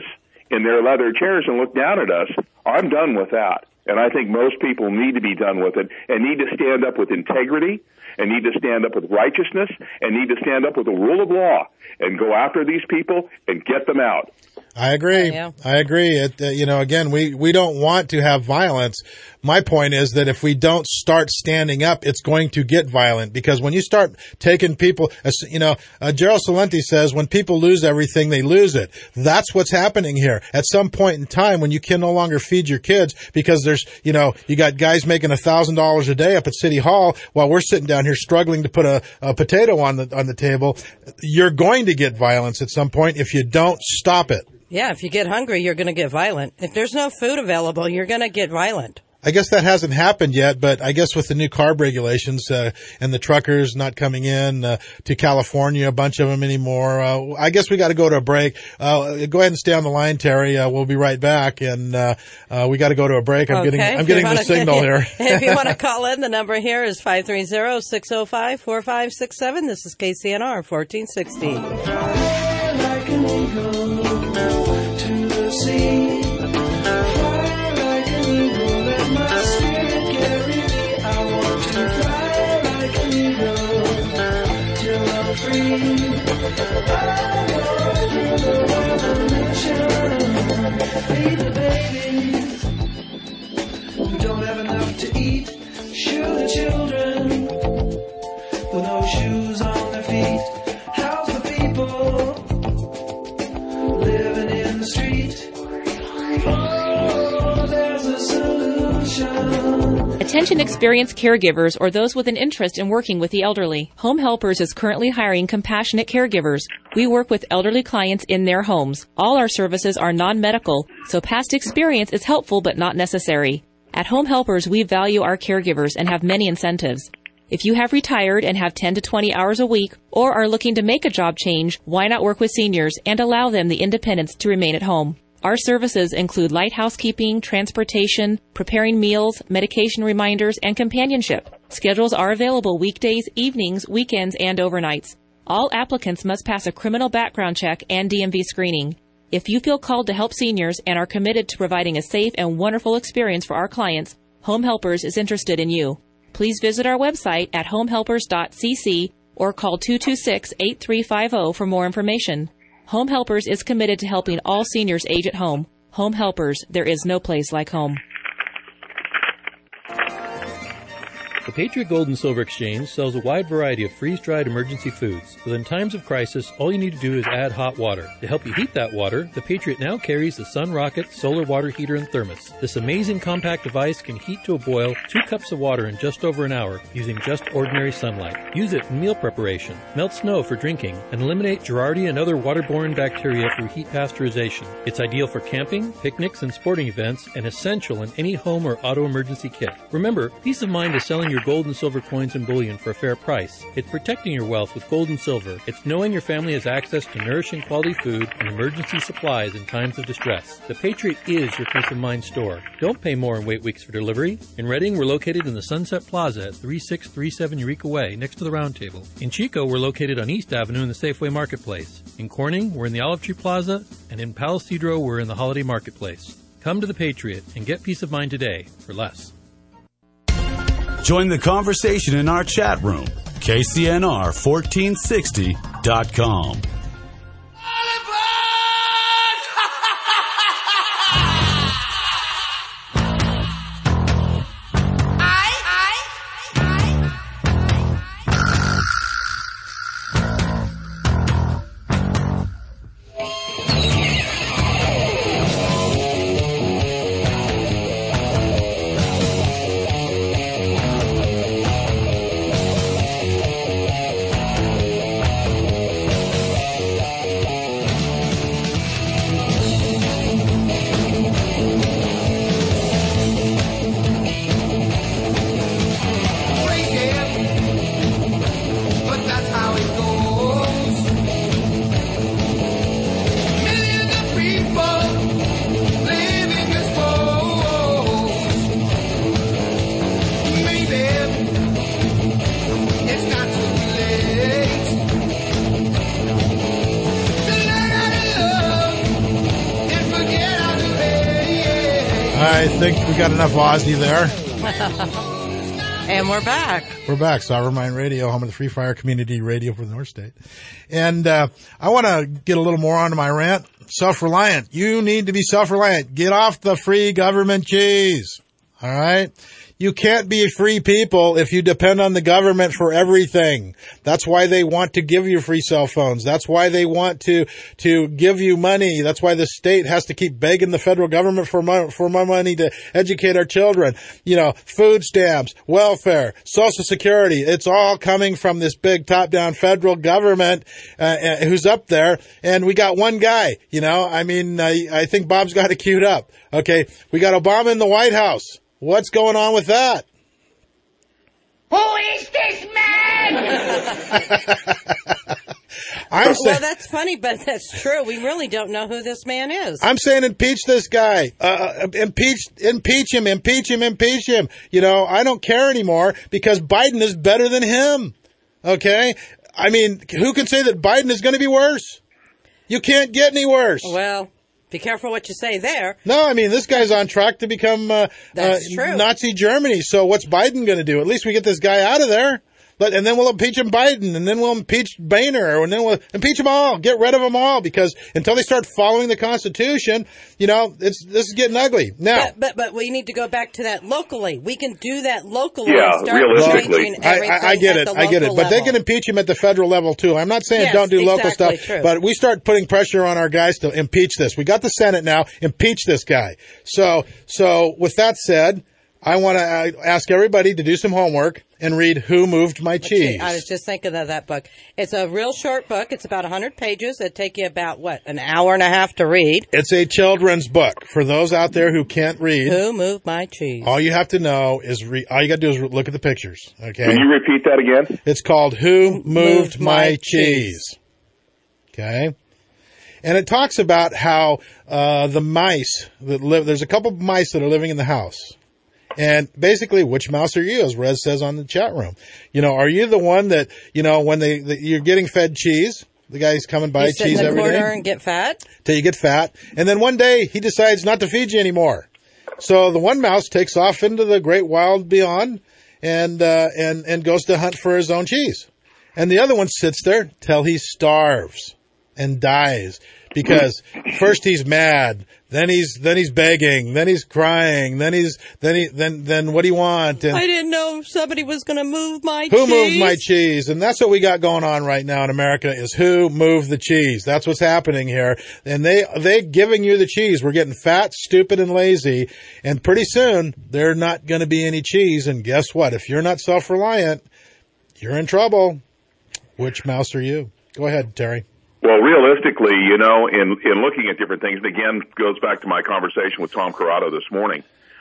in their leather chairs and look down at us. I'm done with that. And I think most people need to be done with it and need to stand up with integrity and need to stand up with righteousness and need to stand up with the rule of law and go after these people and get them out. I agree. Yeah. I agree. It, uh, you know, again, we, we don't want to have violence. My point is that if we don't start standing up, it's going to get violent, because when you start taking people, you know, uh, Gerald Celente says when people lose everything, they lose it. That's what's happening here. At some point in time when you can no longer feed your kids because there's, you know, you got guys making a thousand dollars a day up at City Hall while we're sitting down here struggling to put a, a potato on the, on the table, you're going to get violence at some point if you don't stop it. Yeah, if you get hungry, you're going to get violent. If there's no food available, you're going to get violent. I guess that hasn't happened yet, but I guess with the new CARB regulations uh, and the truckers not coming in uh, to California, a bunch of them anymore, uh, I guess we got to go to a break. Uh, go ahead and stay on the line, Terry. Uh, we'll be right back, and uh, uh, we got to go to a break. I'm okay. getting I'm getting wanna, the signal here. If you want to call in, the number here is five three zero, six zero five, four five six seven. This is K C N R fourteen sixty. Feed the babies who don't have enough to eat. Shoe the children with no shoes on their feet. House the people living in the street. Oh, there's a solution. Attention experienced caregivers or those with an interest in working with the elderly. Home Helpers is currently hiring compassionate caregivers. We work with elderly clients in their homes. All our services are non-medical, so past experience is helpful but not necessary. At Home Helpers, we value our caregivers and have many incentives. If you have retired and have ten to twenty hours a week or are looking to make a job change, why not work with seniors and allow them the independence to remain at home? Our services include light housekeeping, transportation, preparing meals, medication reminders, and companionship. Schedules are available weekdays, evenings, weekends, and overnights. All applicants must pass a criminal background check and D M V screening. If you feel called to help seniors and are committed to providing a safe and wonderful experience for our clients, Home Helpers is interested in you. Please visit our website at home helpers dot c c or call two two six, eight three five zero for more information. Home Helpers is committed to helping all seniors age at home. Home Helpers, there is no place like home. The Patriot Gold and Silver Exchange sells a wide variety of freeze-dried emergency foods, so that in times of crisis, all you need to do is add hot water. To help you heat that water, the Patriot now carries the Sun Rocket Solar Water Heater and Thermos. This amazing compact device can heat to a boil two cups of water in just over an hour using just ordinary sunlight. Use it in meal preparation, melt snow for drinking, and eliminate Giardia and other waterborne bacteria through heat pasteurization. It's ideal for camping, picnics, and sporting events, and essential in any home or auto emergency kit. Remember, peace of mind is selling your gold and silver coins and bullion for a fair price. It's protecting your wealth with gold and silver. It's knowing your family has access to nourishing quality food and emergency supplies in times of distress. The Patriot is your peace of mind store. Don't pay more and wait weeks for delivery. In Reading, we're located in the Sunset Plaza at thirty-six thirty-seven Eureka Way, next to the Round Table. In Chico, we're located on East Avenue in the Safeway Marketplace. In Corning, we're in the Olive Tree Plaza, and in Palo Cedro, we're in the Holiday Marketplace. Come to the Patriot and get peace of mind today for less. Join the conversation in our chat room, K C N R fourteen sixty dot com. I think we got enough Aussie there. And we're back. We're back. Sovereign Mind Radio, home of the Free Fire Community Radio for the North State. And uh, I want to get a little more onto my rant. Self-reliant. You need to be self-reliant. Get off the free government cheese. All right? You can't be free people if you depend on the government for everything. That's why they want to give you free cell phones. That's why they want to to give you money. That's why the state has to keep begging the federal government for more, for more money to educate our children. You know, food stamps, welfare, Social Security. It's all coming from this big top-down federal government uh, who's up there. And we got one guy, you know. I mean, I, I think Bob's got it queued up. Okay, we got Obama in the White House. What's going on with that? Who is this man? I'm well, saying, that's funny, but that's true. We really don't know who this man is. I'm saying impeach this guy. Uh, impeach, impeach him, impeach him, impeach him. You know, I don't care anymore because Biden is better than him. Okay? I mean, who can say that Biden is going to be worse? You can't get any worse. Well... Be careful what you say there. No, I mean, this guy's on track to become uh, That's uh, true. Nazi Germany. So what's Biden going to do? At least we get this guy out of there. But, and then we'll impeach him Biden, and then we'll impeach Boehner, and then we'll impeach them all. Get rid of them all, because until they start following the Constitution, you know, it's this is getting ugly. Now, but, but but we need to go back to that locally. We can do that locally. Yeah, and start realistically. changing I, everything I, I get at it. the I get it. local But they level. can impeach him at the federal level, too. I'm not saying Yes, don't do local exactly stuff, true. but we start putting pressure on our guys to impeach this. We got the Senate now. Impeach this guy. So, so with that said, I want to ask everybody to do some homework and read Who Moved My Cheese. I was just thinking of that book. It's a real short book. It's about one hundred pages. It'd take you about, what, an hour and a half to read. It's a children's book. For those out there who can't read, Who Moved My Cheese? all you have to know is, re- all you got to do is look at the pictures. Okay. Can you repeat that again? It's called Who Moved, Moved My, My cheese. Cheese. Okay. And it talks about how uh, the mice that live, there's a couple of mice that are living in the house. And basically, which mouse are you, as Rez says on the chat room? You know, are you the one that, you know, when they, the, you're getting fed cheese, the guy's coming by You sit cheese in the every corner day and get fat? till you get fat. And then one day he decides not to feed you anymore. So the one mouse takes off into the great wild beyond and, uh, and, and goes to hunt for his own cheese. And the other one sits there till he starves and dies. Because first he's mad, then he's then he's begging, then he's crying, then he's then he then then what do you want? And I didn't know somebody was going to move my who cheese. moved my cheese? And that's what we got going on right now in America is who moved the cheese. That's what's happening here. And they they giving you the cheese. We're getting fat, stupid, and lazy. And pretty soon there's not going to be any cheese. And guess what? If you're not self-reliant, you're in trouble. Which mouse are you? Go ahead, Terry. Well, realistically, you know, in, in looking at different things, and again, goes back to my conversation with Tom Corrado this morning,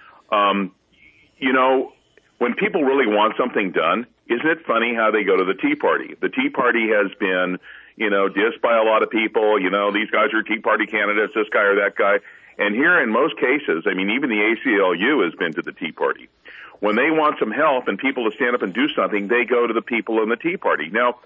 um, you know, when people really want something done, isn't it funny how they go to the Tea Party? The Tea Party has been, you know, dissed by a lot of people. You know, these guys are Tea Party candidates, this guy or that guy. And here, in most cases, I mean, even the A C L U has been to the Tea Party. When they want some help and people to stand up and do something, they go to the people in the Tea Party. Now,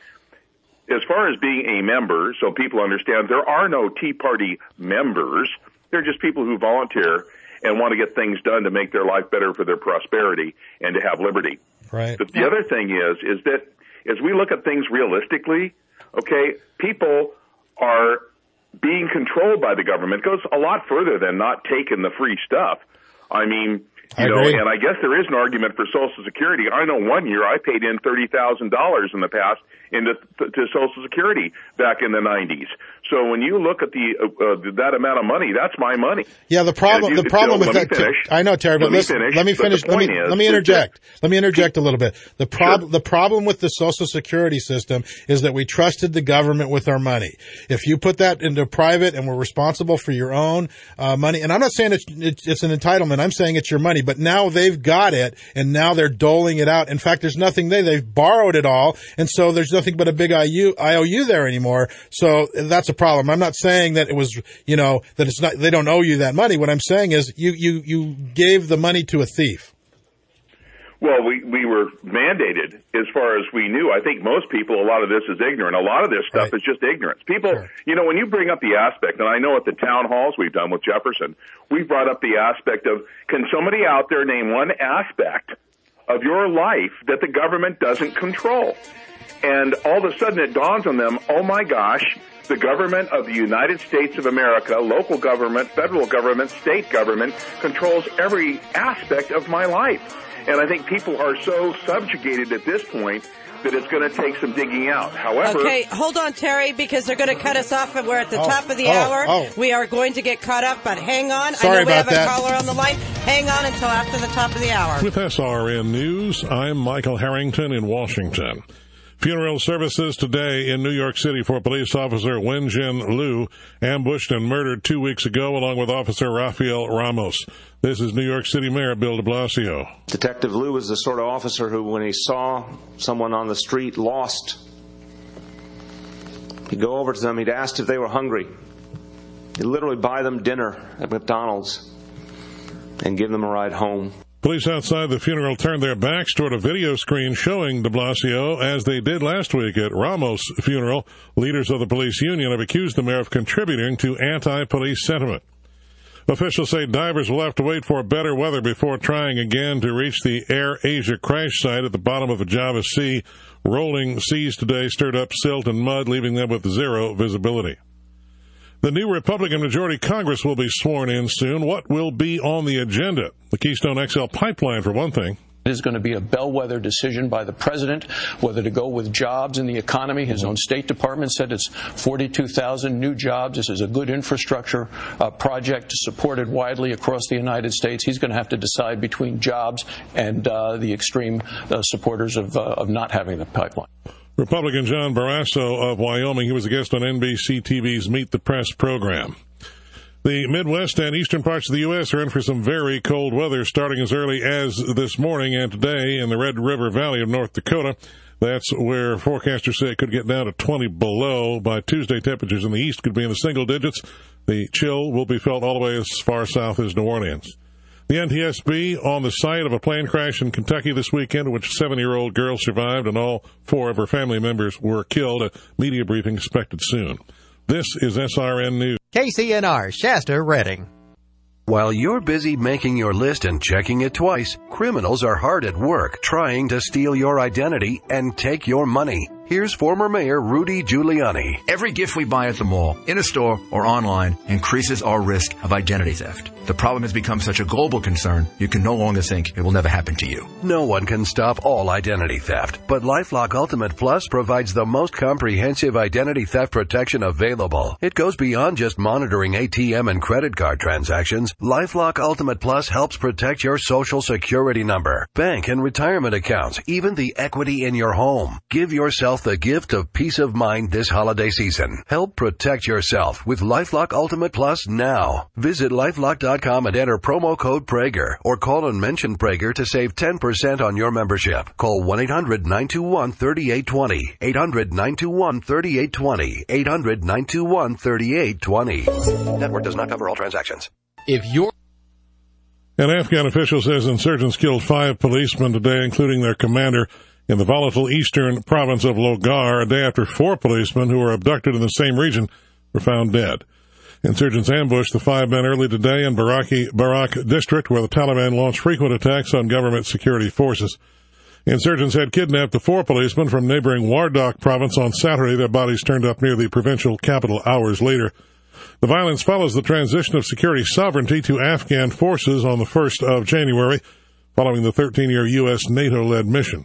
as far as being a member, so people understand, there are no Tea Party members. They're just people who volunteer and want to get things done to make their life better for their prosperity and to have liberty. Right. But the other thing is, is that as we look at things realistically, okay, people are being controlled by the government. It goes a lot further than not taking the free stuff. I mean, you I know, agree. and I guess there is an argument for Social Security. I know one year I paid in thirty thousand dollars in the past into to Social Security back in the nineties. So when you look at the uh, uh, that amount of money, that's my money. Yeah, the problem, And if the you- problem so with let that, me finish. I know, Terry, but Let me listen, finish. let me But the finish. Let me, point is let me is interject. Let me interject a little bit. The problem, the problem with the Social Security system is that we trusted the government with our money. If you put that into private and we're responsible for your own uh, money, and I'm not saying it's, it's, it's an entitlement, I'm saying it's your money, but now they've got it and now they're doling it out. In fact, there's nothing there. They've borrowed it all. And so there's nothing but a big I O U there anymore. So that's a problem. I'm not saying that it was, you know, that it's not, they don't owe you that money. What I'm saying is you, you, you gave the money to a thief. Well, we, we were mandated as far as we knew. I think most people, a lot of this is ignorant. A lot of this stuff right. is just ignorance. People, sure. you know, when you bring up the aspect, and I know at the town halls we've done with Jefferson, we brought up the aspect of, can somebody out there name one aspect of your life that the government doesn't control? And all of a sudden it dawns on them, oh my gosh, the government of the United States of America, local government, federal government, state government, controls every aspect of my life. And I think people are so subjugated at this point that it's going to take some digging out. However... Okay, hold on, Terry, because they're going to cut us off and we're at the oh, top of the oh, hour. Oh. We are going to get caught up, but hang on. Sorry I know we about have that. a caller on the line. Hang on until after the top of the hour. With S R N News, I'm Michael Harrington in Washington. Funeral services today in New York City for police officer Wenjin Liu, ambushed and murdered two weeks ago, along with Officer Rafael Ramos. This is New York City Mayor Bill de Blasio. Detective Liu was the sort of officer who, when he saw someone on the street lost, he'd go over to them, he'd ask if they were hungry. He'd literally buy them dinner at McDonald's and give them a ride home. Police outside the funeral turned their backs toward a video screen showing de Blasio, as they did last week at Ramos' funeral. Leaders of the police union have accused the mayor of contributing to anti-police sentiment. Officials say divers will have to wait for better weather before trying again to reach the Air Asia crash site at the bottom of the Java Sea. Rolling seas today stirred up silt and mud, leaving them with zero visibility. The new Republican majority Congress will be sworn in soon. What will be on the agenda? The Keystone X L pipeline, for one thing. It is going to be a bellwether decision by the president whether to go with jobs in the economy. His own State Department said it's forty-two thousand new jobs. This is a good infrastructure uh, project supported widely across the United States. He's going to have to decide between jobs and uh, the extreme uh, supporters of, uh, of not having the pipeline. Republican John Barrasso of Wyoming, he was a guest on N B C T V's Meet the Press program. The Midwest and eastern parts of the U S are in for some very cold weather starting as early as this morning and today in the Red River Valley of North Dakota. That's where forecasters say it could get down to twenty below. By Tuesday, temperatures in the east could be in the single digits. The chill will be felt all the way as far south as New Orleans. The N T S B on the site of a plane crash in Kentucky this weekend in which a seven-year-old girl survived and all four of her family members were killed. A media briefing expected soon. This is S R N News. K C N R, Shasta, Redding. While you're busy making your list and checking it twice, criminals are hard at work trying to steal your identity and take your money. Here's former Mayor Rudy Giuliani. Every gift we buy at the mall, in a store, or online increases our risk of identity theft. The problem has become such a global concern, you can no longer think it will never happen to you. No one can stop all identity theft, but LifeLock Ultimate Plus provides the most comprehensive identity theft protection available. It goes beyond just monitoring A T M and credit card transactions. LifeLock Ultimate Plus helps protect your social security number, bank and retirement accounts, even the equity in your home. Give yourself the gift of peace of mind this holiday season. Help protect yourself with LifeLock Ultimate Plus now. Visit lifelock dot com and enter promo code Prager or call and mention Prager to save ten percent on your membership. Call one eight hundred nine two one three eight two zero, eight hundred nine two one three eight two zero, eight hundred nine two one three eight two zero. Network does not cover all transactions. If you're An Afghan official says insurgents killed five policemen today, including their commander, in the volatile eastern province of Logar, a day after four policemen who were abducted in the same region were found dead. Insurgents ambushed the five men early today in Baraki Barak district, where the Taliban launched frequent attacks on government security forces. Insurgents had kidnapped the four policemen from neighboring Wardak province on Saturday. Their bodies turned up near the provincial capital hours later. The violence follows the transition of security sovereignty to Afghan forces on the first of January, following the thirteen-year U S NATO-led mission.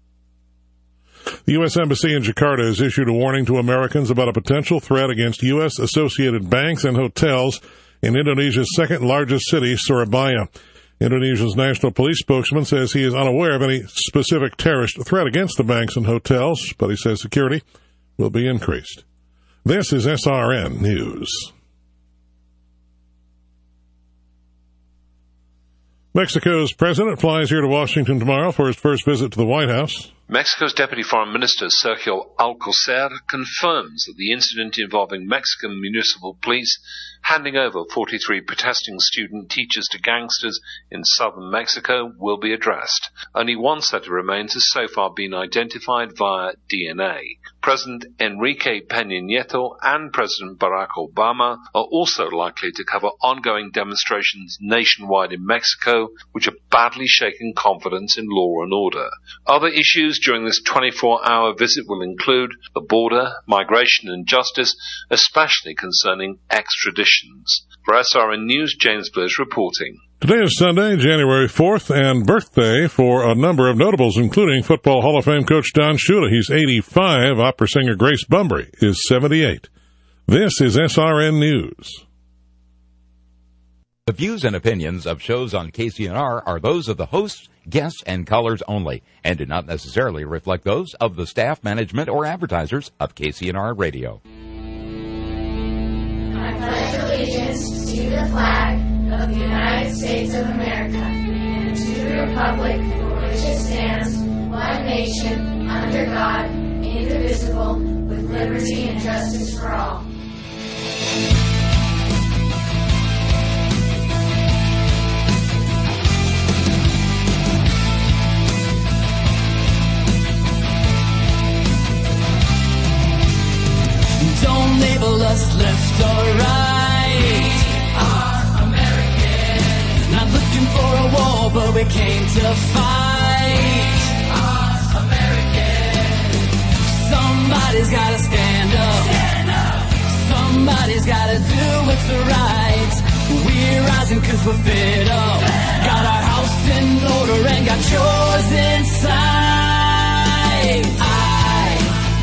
The U S Embassy in Jakarta has issued a warning to Americans about a potential threat against U S-associated banks and hotels in Indonesia's second-largest city, Surabaya. Indonesia's national police spokesman says he is unaware of any specific terrorist threat against the banks and hotels, but he says security will be increased. This is S R N News. Mexico's president flies here to Washington tomorrow for his first visit to the White House. Mexico's Deputy Foreign Minister Sergio Alcocer confirms that the incident involving Mexican municipal police handing over forty-three protesting student teachers to gangsters in southern Mexico will be addressed. Only one set of remains has so far been identified via D N A. President Enrique Peña Nieto and President Barack Obama are also likely to cover ongoing demonstrations nationwide in Mexico, which are badly shaking confidence in law and order. Other issues during this twenty-four hour visit will include the border, migration and justice, especially concerning extraditions. For S R N News, James Bliss reporting. Today is Sunday, January fourth, and birthday for a number of notables, including Football Hall of Fame coach Don Shula. He's eighty-five. Opera singer Grace Bumbry is seventy-eight. This is S R N News. The views and opinions of shows on K C N R are those of the hosts, guests, and callers only, and do not necessarily reflect those of the staff, management, or advertisers of K C N R Radio. I pledge allegiance to the flag of the United States of America and to the republic for which it stands, one nation, under God, indivisible, with liberty and justice for all. Don't label us left or right. Are American. Not looking for a war, but we came to fight. Are American. Somebody's gotta stand up. Stand up. Somebody's gotta do what's right. We're rising cause we're fed up. Fed got our house in order and got yours inside. I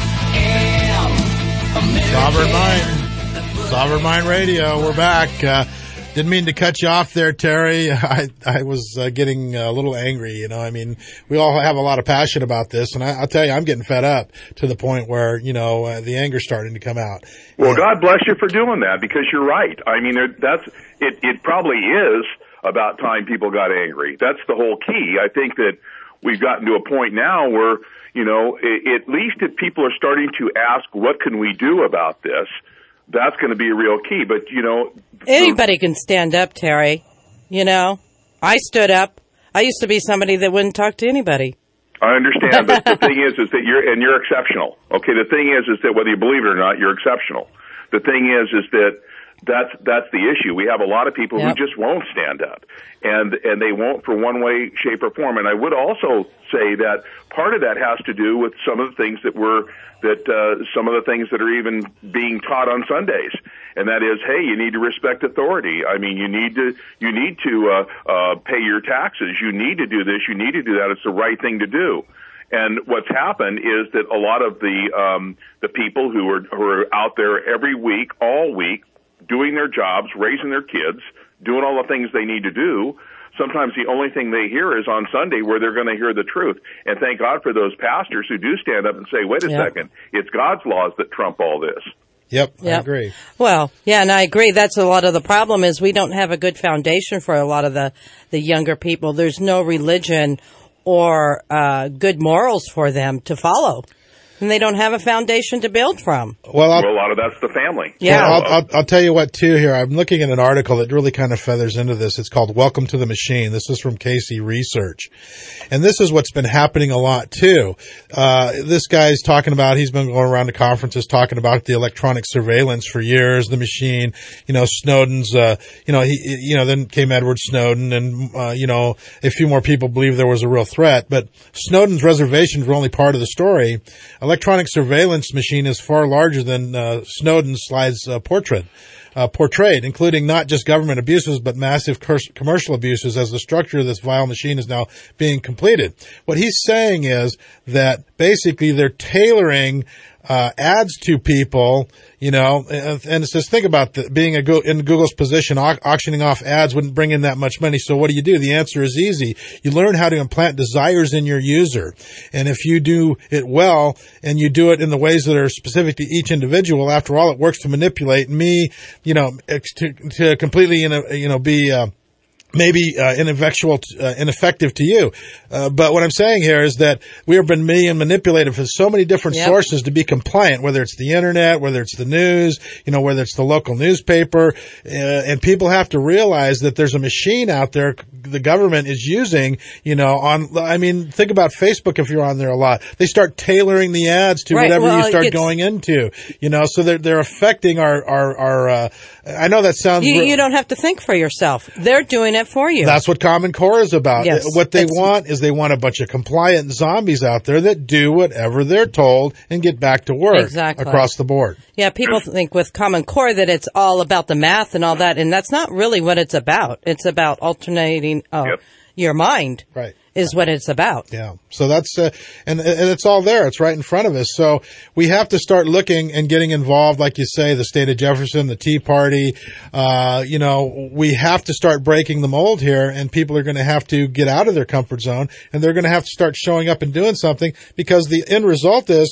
am Sovereign Mind, Sovereign Mind Radio. We're back. Uh, didn't mean to cut you off there, Terry. I I was uh, getting a little angry. You know, I mean, we all have a lot of passion about this, and I, I'll tell you, I'm getting fed up to the point where you know uh, the anger's starting to come out. Well, God bless you for doing that, because you're right. I mean, there, that's it. It probably is about time people got angry. That's the whole key. I think that we've gotten to a point now where, you know, at least if people are starting to ask, what can we do about this, that's going to be a real key. But, you know, anybody can stand up, Terry. You know, I stood up. I used to be somebody that wouldn't talk to anybody. I understand, but the thing is, is that you're, and you're exceptional. Okay, the thing is, is that whether you believe it or not, you're exceptional. The thing is, is that that's, that's the issue. We have a lot of people yep. who just won't stand up. And, and they won't for one way, shape, or form. And I would also say that part of that has to do with some of the things that were, that, uh, some of the things that are even being taught on Sundays. And that is, hey, you need to respect authority. I mean, you need to, you need to, uh, uh, pay your taxes. You need to do this. You need to do that. It's the right thing to do. And what's happened is that a lot of the, um, the people who are, who are out there every week, all week, doing their jobs, raising their kids, doing all the things they need to do, sometimes the only thing they hear is on Sunday where they're going to hear the truth. And thank God for those pastors who do stand up and say, wait a yep. second, it's God's laws that trump all this. Yep, yep, I agree. Well, yeah, and I agree. That's a lot of the problem is we don't have a good foundation for a lot of the, the younger people. There's no religion or uh, good morals for them to follow. And they don't have a foundation to build from. Well, well a lot of that's the family. Yeah. Well, I'll, I'll, I'll tell you what, too, here. I'm looking at an article that really kind of feathers into this. It's called Welcome to the Machine. This is from Casey Research. And this is what's been happening a lot, too. Uh, this guy's talking about, he's been going around to conferences talking about the electronic surveillance for years, the machine, you know, Snowden's, uh, you know, he, you know, then came Edward Snowden and, uh, you know, a few more people believe there was a real threat. But Snowden's reservations were only part of the story. Electronic surveillance machine is far larger than uh, Snowden slides uh, portrait, uh, portrayed, including not just government abuses, but massive cur- commercial abuses as the structure of this vile machine is now being completed. What he's saying is that basically they're tailoring uh, ads to people, you know, and, and it says, think about the, being a go- in Google's position, au- auctioning off ads wouldn't bring in that much money. So what do you do? The answer is easy. You learn how to implant desires in your user. And if you do it well and you do it in the ways that are specific to each individual, after all, it works to manipulate me, you know, to, to completely, you know, you know, be, uh, maybe uh, ineffectual, uh, ineffective to you. Uh, but what I'm saying here is that we have been being manipulated from so many different Yep. sources to be compliant, whether it's the internet, whether it's the news, you know, whether it's the local newspaper. Uh, and people have to realize that there's a machine out there the government is using, you know, on, I mean, think about Facebook if you're on there a lot. They start tailoring the ads to Right, whatever well, you start it's- going into, you know, so they're, they're affecting our, our, our, uh, I know that sounds You, real- you don't have to think for yourself. They're doing it for you. That's what Common Core is about. Yes. What they It's- want is they want a bunch of compliant zombies out there that do whatever they're told and get back to work Exactly. across the board. Yeah, people think with Common Core that it's all about the math and all that, and that's not really what it's about. It's about alternating uh, your mind. Right. Is what it's about. Yeah. So that's, uh, and, and it's all there. It's right in front of us. So we have to start looking and getting involved, like you say, the state of Jefferson, the Tea Party. Uh, you know, we have to start breaking the mold here, and people are going to have to get out of their comfort zone, and they're going to have to start showing up and doing something, because the end result is,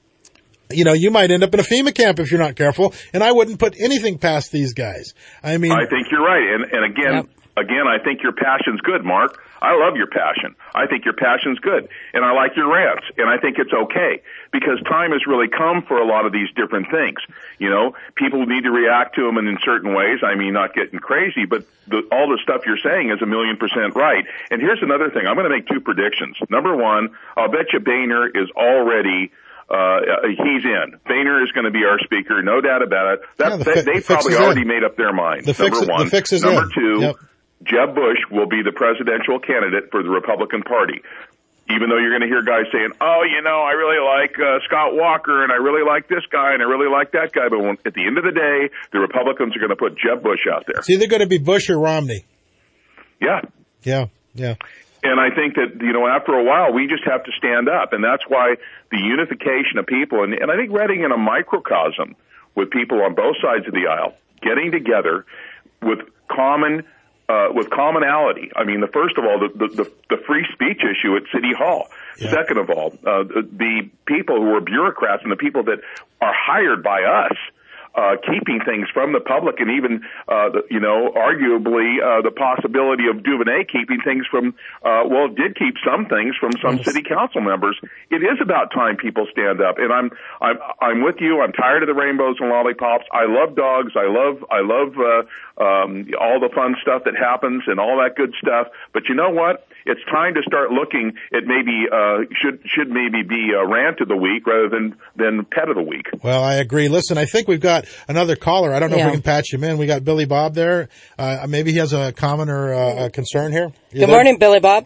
you know, you might end up in a FEMA camp if you're not careful, and I wouldn't put anything past these guys. I mean, I think you're right. And, and again, Yep. again, I think your passion's good, Mark. I love your passion. I think your passion's good. And I like your rants. And I think it's okay, because time has really come for a lot of these different things. You know, people need to react to them in certain ways. I mean, not getting crazy, but the, all the stuff you're saying is a million percent right. And here's another thing. I'm going to make two predictions. Number one, I'll bet you Boehner is already Uh, he's in. Boehner is going to be our speaker, no doubt about it. That, Yeah, the they fi- they the fix probably is in. already made up their mind. The fix- number the one. fix is number in. two, Yep. Jeb Bush will be the presidential candidate for the Republican Party. Even though you're going to hear guys saying, oh, you know, I really like uh, Scott Walker, and I really like this guy, and I really like that guy. But when, at the end of the day, the Republicans are going to put Jeb Bush out there. it's either going to be Bush or Romney. Yeah. Yeah. Yeah. And I think that, you know, after a while, we just have to stand up. And that's why the unification of people, and, and I think Reading in a microcosm with people on both sides of the aisle, getting together with common, uh, with commonality. I mean, the first of all, the, the, the, the free speech issue at City Hall. Yeah. Second of all, uh, the, the people who are bureaucrats and the people that are hired by us, Uh, keeping things from the public, and even, uh, the, you know, arguably uh, the possibility of Duvernay keeping things from, uh, well, it did keep some things from some Yes. city council members. It is about time people stand up, and I'm, I'm, I'm with you. I'm tired of the rainbows and lollipops. I love dogs. I love, I love uh, um, all the fun stuff that happens and all that good stuff. But you know what? It's time to start looking at maybe uh, should should maybe be a rant of the week rather than than pet of the week. Well, I agree. Listen, I think we've got another caller. I don't know Yeah. if we can patch him in. We got Billy Bob there. Uh, maybe he has a comment or uh, a concern here. You Good there? morning, Billy Bob.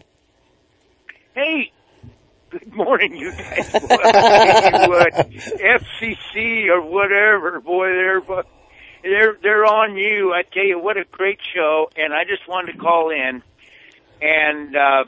Hey, good morning, you guys. What, F C C or whatever, boy, they're they're they're on you. I tell you, what a great show, and I just wanted to call in and uh,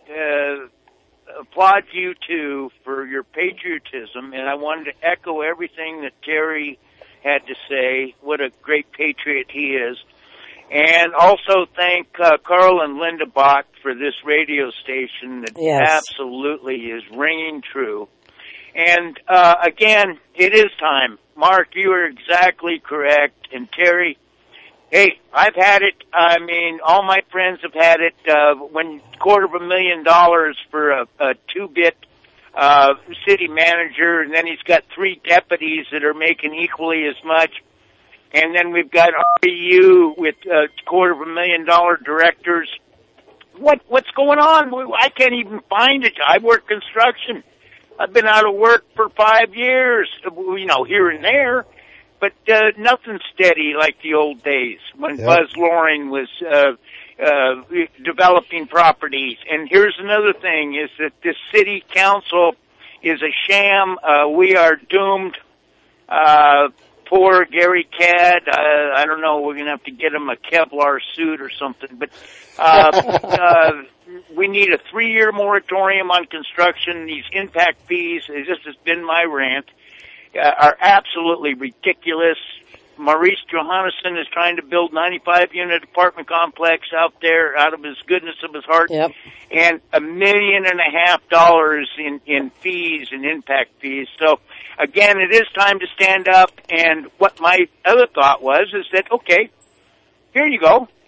uh, applaud you two for your patriotism, and I wanted to echo everything that Terry had to say. What a great patriot he is. And also thank uh, Carl and Linda Bach for this radio station that Yes. absolutely is ringing true. And uh, again, it is time. Mark, you are exactly correct. And Terry, hey, I've had it. I mean, all my friends have had it. Uh, when quarter of a million dollars for a, a two-bit uh, city manager, and then he's got three deputies that are making equally as much. And then we've got R E U with a quarter of a million dollar directors. What what's going on? I can't even find it. I work construction. I've been out of work for five years, you know, here and there, but uh, nothing steady like the old days when Yep. Buzz Loring was uh, uh, developing properties. And here's another thing: is that this city council is a sham. Uh, we are doomed. Uh, Poor Gary Cadd, uh, I don't know, we're going to have to get him a Kevlar suit or something, but uh, uh, we need a three-year moratorium on construction. These impact fees, this has been my rant, uh, are absolutely ridiculous. Maurice Johannesson is trying to build ninety-five unit apartment complex out there out of his goodness of his heart, yep. and a million and a half dollars in, in fees and impact fees. So, again, it is time to stand up, and what my other thought was is that, okay, here you go.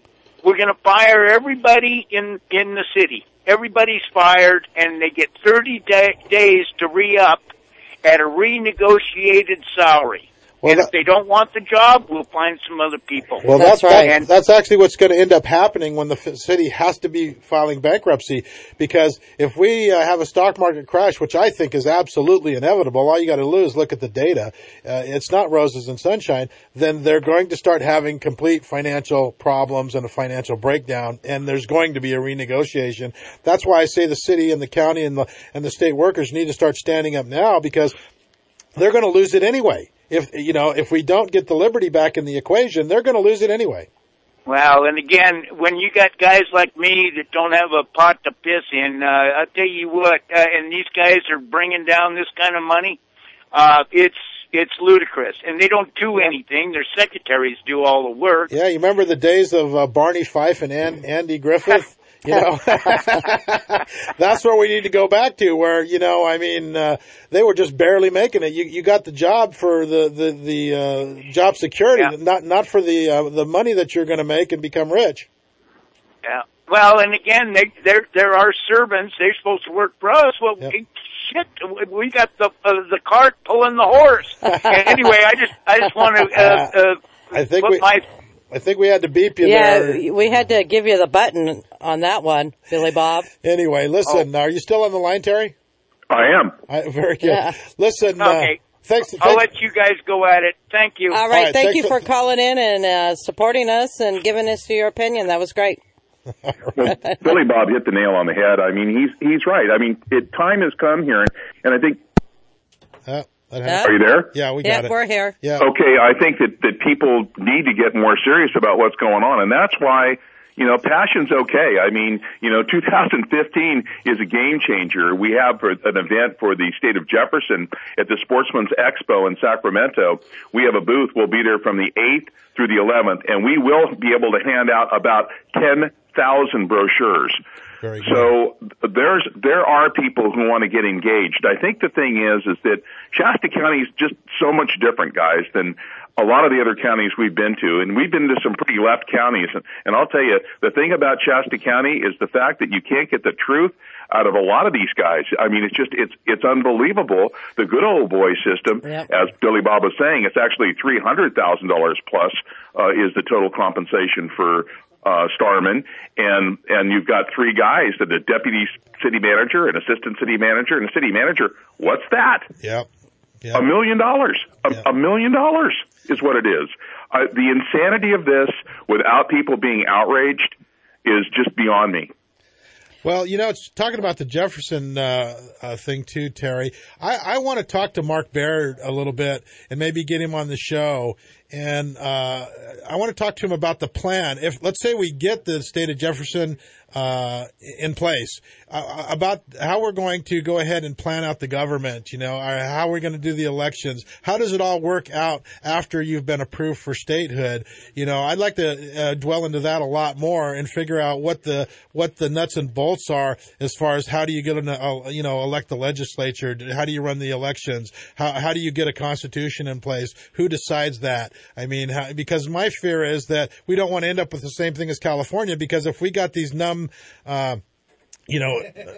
we're going to fire everybody in in the city. Everybody's fired, and they get thirty day, days to re-up at a renegotiated salary. Well, and that, if they don't want the job, we'll find some other people. Well, that's, that's right. And, that's actually what's going to end up happening when the f- city has to be filing bankruptcy. Because if we uh, have a stock market crash, which I think is absolutely inevitable, all you got to do is look at the data. Uh, it's not roses and sunshine. Then they're going to start having complete financial problems and a financial breakdown, and there's going to be a renegotiation. That's why I say the city and the county and the and the state workers need to start standing up now, because they're going to lose it anyway. If, you know, if we don't get the liberty back in the equation, they're going to lose it anyway. Well, and again, when you got guys like me that don't have a pot to piss in, uh, I'll tell you what, uh, and these guys are bringing down this kind of money, uh, it's, it's ludicrous. And they don't do anything. Their secretaries do all the work. Yeah, you remember the days of uh, Barney Fife and An- Andy Griffith? You know, that's where we need to go back to, where, you know, I mean, uh, they were just barely making it. You, you got the job for the, the, the, uh, job security, yeah. not, not for the, uh, the money that you're going to make and become rich. Yeah. Well, and again, they, they're, they're our servants. They're supposed to work for us. Well, yep. Shit, we got the, uh, the cart pulling the horse. Anyway, I just, I just want to, uh, uh, I think put we- my, I think we had to beep you yeah, there. Yeah, we had to give you the button on that one, Billy Bob. Anyway, listen, oh. Are you still on the line, Terry? I am. I, very good. Yeah. Listen, okay. uh, thanks. I'll thanks. let you guys go at it. Thank you. All right, All right thank you for, for calling in and uh, supporting us and giving us your opinion. That was great. Well, Billy Bob hit the nail on the head. I mean, he's he's right. I mean, it, time has come here, and, and I think... Uh. Are you there? Yeah, we got yeah, it. we're here. Yeah. Okay, I think that, that people need to get more serious about what's going on, and that's why, you know, passion's okay. I mean, you know, two thousand fifteen is a game changer. We have an event for the state of Jefferson at the Sportsman's Expo in Sacramento. We have a booth. We'll be there from the eighth through the eleventh, and we will be able to hand out about ten thousand brochures. Very good. So there's there are people who want to get engaged. I think the thing is is that Shasta County is just so much different, guys, than a lot of the other counties we've been to, and we've been to some pretty left counties. And, and I'll tell you, the thing about Shasta County is the fact that you can't get the truth out of a lot of these guys. I mean, it's just it's it's unbelievable. The good old boy system, yep. as Billy Bob was saying, it's actually three hundred thousand dollars plus uh, is the total compensation for uh, Starman, and and you've got three guys, that a deputy city manager, an assistant city manager, and a city manager. What's that? Yep. Yep. A million dollars. A, yep. a million dollars is what it is. Uh, the insanity of this, without people being outraged, is just beyond me. Well, you know, it's talking about the Jefferson uh, uh, thing too, Terry. I, I want to talk to Mark Baird a little bit and maybe get him on the show. And uh, I want to talk to him about the plan. If, let's say we get the state of Jefferson uh, in place, uh, about how we're going to go ahead and plan out the government, you know, or how we're going to do the elections. How does it all work out after you've been approved for statehood? You know, I'd like to uh, dwell into that a lot more and figure out what the what the nuts and bolts are as far as how do you get an, uh, you know, elect the legislature? How do you run the elections? How how do you get a constitution in place? Who decides that? I mean, how, because my fear is that we don't want to end up with the same thing as California, because if we got these numb, uh, you know,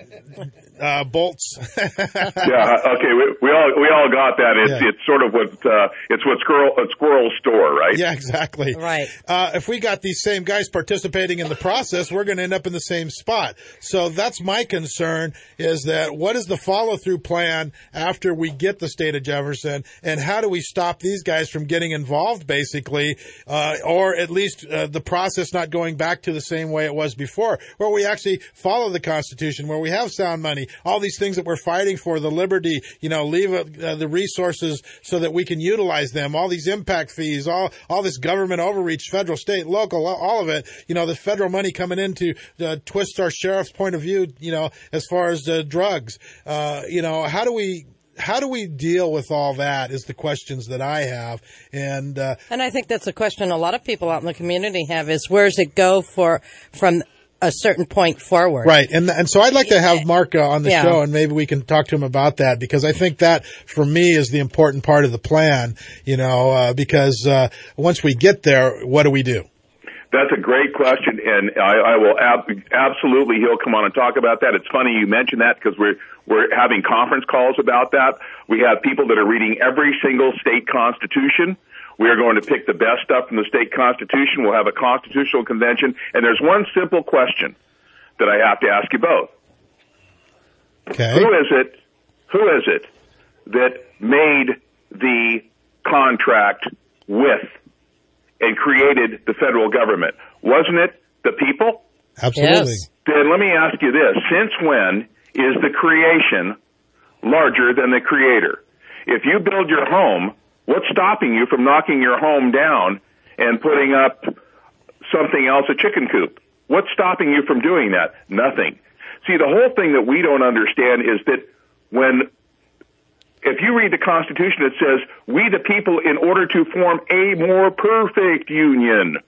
uh, bolts. Yeah, okay, we, we all we all got that. It's yeah. it's sort of what uh, it's what squirrel a squirrel store, right? Yeah, exactly. Right. Uh, if we got these same guys participating in the process, we're going to end up in the same spot. So that's my concern: is that what is the follow through plan after we get the state of Jefferson, and how do we stop these guys from getting involved, basically, uh, or at least uh, the process not going back to the same way it was before, where we actually follow the Constitution, where we have sound money, all these things that we're fighting for, the liberty, you know, leave uh, the resources so that we can utilize them, all these impact fees, all all this government overreach, federal, state, local, all of it, you know, the federal money coming in to uh, twist our sheriff's point of view, you know, as far as uh, drugs. Uh, you know, how do we How do we deal with all that is the questions that I have. And uh, and I think that's a question a lot of people out in the community have, is where does it go for from a certain point forward. Right. And and so I'd like to have Mark uh, on the yeah. show, and maybe we can talk to him about that, because I think that for me is the important part of the plan, you know, uh, because uh, once we get there, what do we do? That's a great question, and I, I will ab- absolutely. He'll come on and talk about that. It's funny you mentioned that because we're we're having conference calls about that. We have people that are reading every single state constitution. We are going to pick the best stuff from the state constitution. We'll have a constitutional convention, and there's one simple question that I have to ask you both. Okay. Who is it? Who is it that made the contract with and created the federal government? Wasn't it the people? Absolutely. Yes. Then let me ask you this. Since when is the creation larger than the creator? If you build your home, what's stopping you from knocking your home down and putting up something else, a chicken coop? What's stopping you from doing that? Nothing. See, the whole thing that we don't understand is that when if you read the Constitution, it says, we the people in order to form a more perfect union,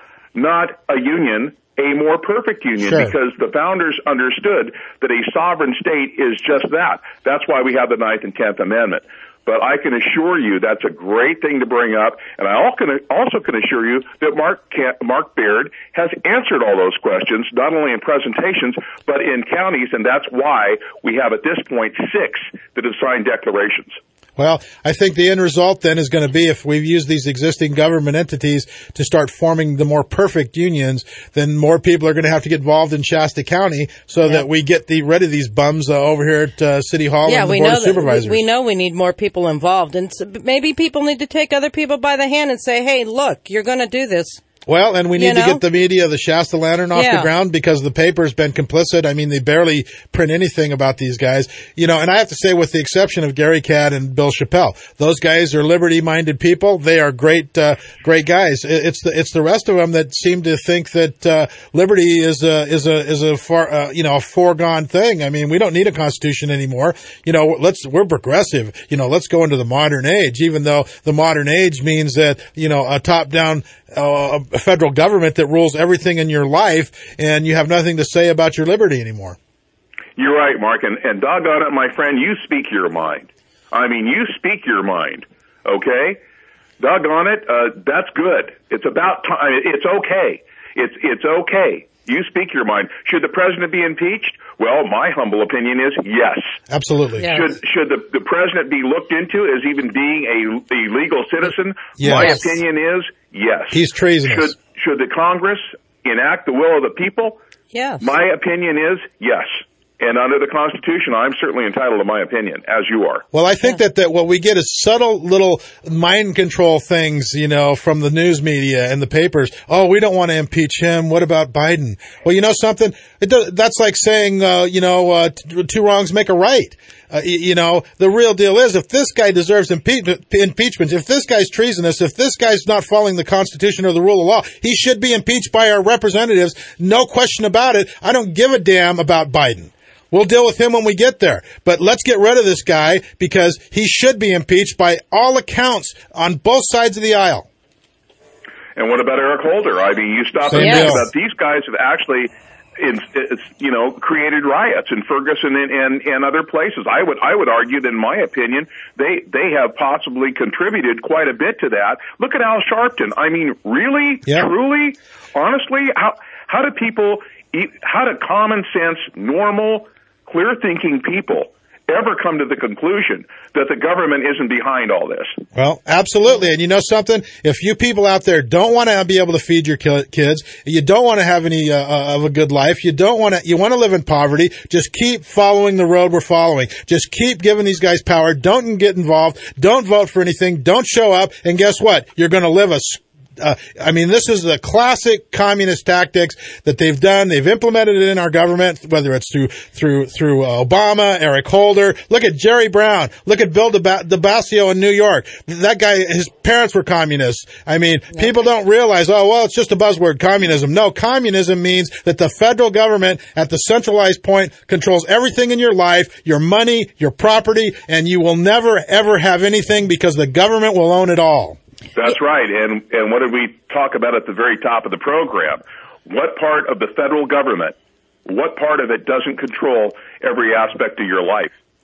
not a union, a more perfect union, Sure. because the founders understood that a sovereign state is just that. That's why we have the Ninth and Tenth Amendment. But I can assure you that's a great thing to bring up, and I also can assure you that Mark Mark Baird has answered all those questions, not only in presentations, but in counties, and that's why we have at this point six that have signed declarations. Well, I think the end result then is going to be if we use these existing government entities to start forming the more perfect unions, then more people are going to have to get involved in Shasta County so Yeah. that we get the rid of these bums uh, over here at uh, City Hall Yeah, and the we Board know of Supervisors. that we, we know we need more people involved, and so maybe people need to take other people by the hand and say, "Hey, look, you're going to do this." Well, and we need You know? to get the media, the Shasta Lantern, off Yeah. the ground because the paper's been complicit. I mean, they barely print anything about these guys. You know, and I have to say, with the exception of Gary Cadd and Bill Chappelle, those guys are liberty-minded people. They are great, uh, great guys. It- It's the it's the rest of them that seem to think that uh, liberty is a is a is a far uh, you know a foregone thing. I mean, we don't need a constitution anymore. You know, let's we're progressive. You know, let's go into the modern age. Even though the modern age means that you know a top-down uh, a federal government that rules everything in your life, and you have nothing to say about your liberty anymore. You're right, Mark, and, and doggone it, my friend, you speak your mind. I mean, you speak your mind, okay? Doggone it, uh, that's good. It's about time. It's okay. It's it's okay. You speak your mind. Should the president be impeached? Well, my humble opinion is yes. Absolutely. Yes. Should should the, the president be looked into as even being a, a legal citizen? Yes. My opinion is yes. He's treasonous. Should should the Congress enact the will of the people? Yes. My opinion is yes. And under the Constitution, I'm certainly entitled to my opinion, as you are. Well, I think that, that what we get is subtle little mind control things, you know, from the news media and the papers. Oh, we don't want to impeach him. What about Biden? Well, you know something? It does, that's like saying, uh, you know, uh, t- two wrongs make a right. Uh, you, you know, the real deal is if this guy deserves impeachment, impeachment, if this guy's treasonous, if this guy's not following the Constitution or the rule of law, he should be impeached by our representatives. No question about it. I don't give a damn about Biden. We'll deal with him when we get there. But let's get rid of this guy because he should be impeached by all accounts on both sides of the aisle. And what about Eric Holder? I mean, you stop and Same think deal. about these guys have actually, in, it's, you know, created riots in Ferguson and, and, and other places. I would I would argue that, in my opinion, they they have possibly contributed quite a bit to that. Look at Al Sharpton. I mean, really, Yeah. truly, honestly, how how do people, eat, how do common sense, normal, clear-thinking people ever come to the conclusion that the government isn't behind all this? Well, absolutely. And you know something? If you people out there don't want to be able to feed your ki- kids, you don't want to have any uh, uh, of a good life, you don't want to, you want to live in poverty, just keep following the road we're following. Just keep giving these guys power. Don't get involved. Don't vote for anything. Don't show up. And guess what? You're going to live a Uh, I mean, this is the classic communist tactics that they've done. They've implemented it in our government, whether it's through through through uh, Obama, Eric Holder. Look at Jerry Brown. Look at Bill de, de Blasio in New York. That guy, his parents were communists. I mean, yeah. People don't realize, oh, well, it's just a buzzword, communism. No, communism means that the federal government at the centralized point controls everything in your life, your money, your property, and you will never, ever have anything because the government will own it all. That's right. And and what did we talk about at the very top of the program? What part of the federal government, what part of it doesn't control every aspect of your life?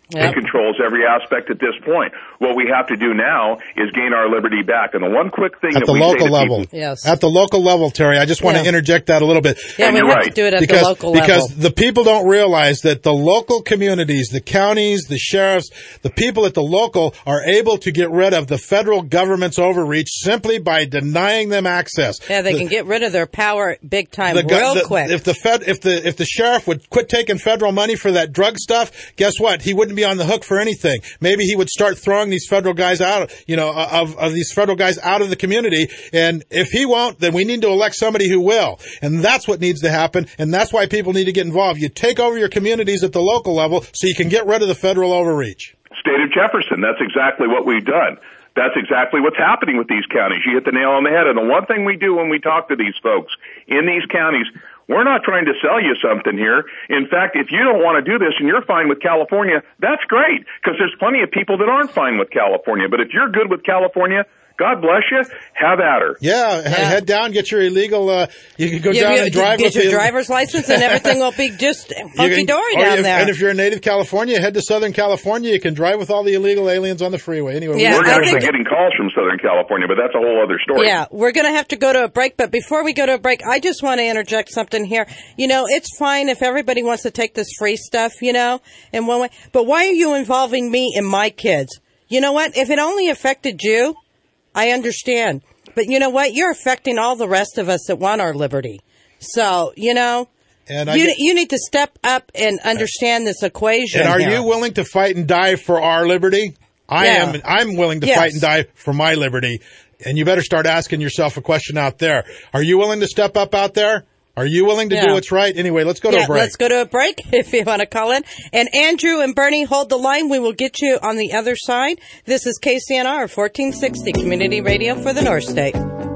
It Yep. controls every aspect at this point. What we have to do now is gain our liberty back. And the one quick thing At that the we say local to level. people, Yes. At the local level, Terry, I just want Yeah. to interject that a little bit. Yeah, And we you're have right. to do it at because, the local because level. the people don't realize that the local communities, the counties, the sheriffs, the people at the local are able to get rid of the federal government's overreach simply by denying them access. Yeah, they The- can get rid of their power big time the gu- real the- quick. If the Fed, if the if the sheriff would quit taking federal money for that drug stuff, guess what? He wouldn't be on the hook for anything. Maybe he would start throwing these federal guys out, you know, of of these federal guys out of the community. And if he won't, then we need to elect somebody who will. And that's what needs to happen. And that's why people need to get involved. You take over your communities at the local level so you can get rid of the federal overreach. State of Jefferson, that's exactly what we've done. That's exactly what's happening with these counties. You hit the nail on the head. And the one thing we do when we talk to these folks in these counties, we're not trying to sell you something here. In fact, if you don't want to do this and you're fine with California, that's great, because there's plenty of people that aren't fine with California. But if you're good with California, God bless you, have at her. Yeah, yeah. Head down, get your illegal, uh, you can go You- down you- and drive get with your the, driver's license and everything will be just You hunky can- dory or down if- there. And if you're a native California, head to Southern California. You can drive with all the illegal aliens on the freeway. Anyway, Yeah, we're I actually think- getting calls from Southern California, but that's a whole other story. Yeah, we're going to have to go to a break, but before we go to a break, I just want to interject something here. You know, it's fine if everybody wants to take this free stuff, you know, in one way, but why are you involving me and my kids? You know what? If it only affected you, I understand. But you know what? You're affecting all the rest of us that want our liberty. So, you know, And I you, get- you need to step up and understand this equation. And are here. you willing to fight and die for our liberty? I Yeah. am. I'm willing to Yes. fight and die for my liberty. And you better start asking yourself a question out there. Are you willing to step up out there? Are you willing to Yeah. do what's right? Anyway, let's go to yeah, a break. let's go to a break if you want to call in. And Andrew and Bernie, hold the line. We will get you on the other side. This is K C N R fourteen sixty Community Radio for the North State.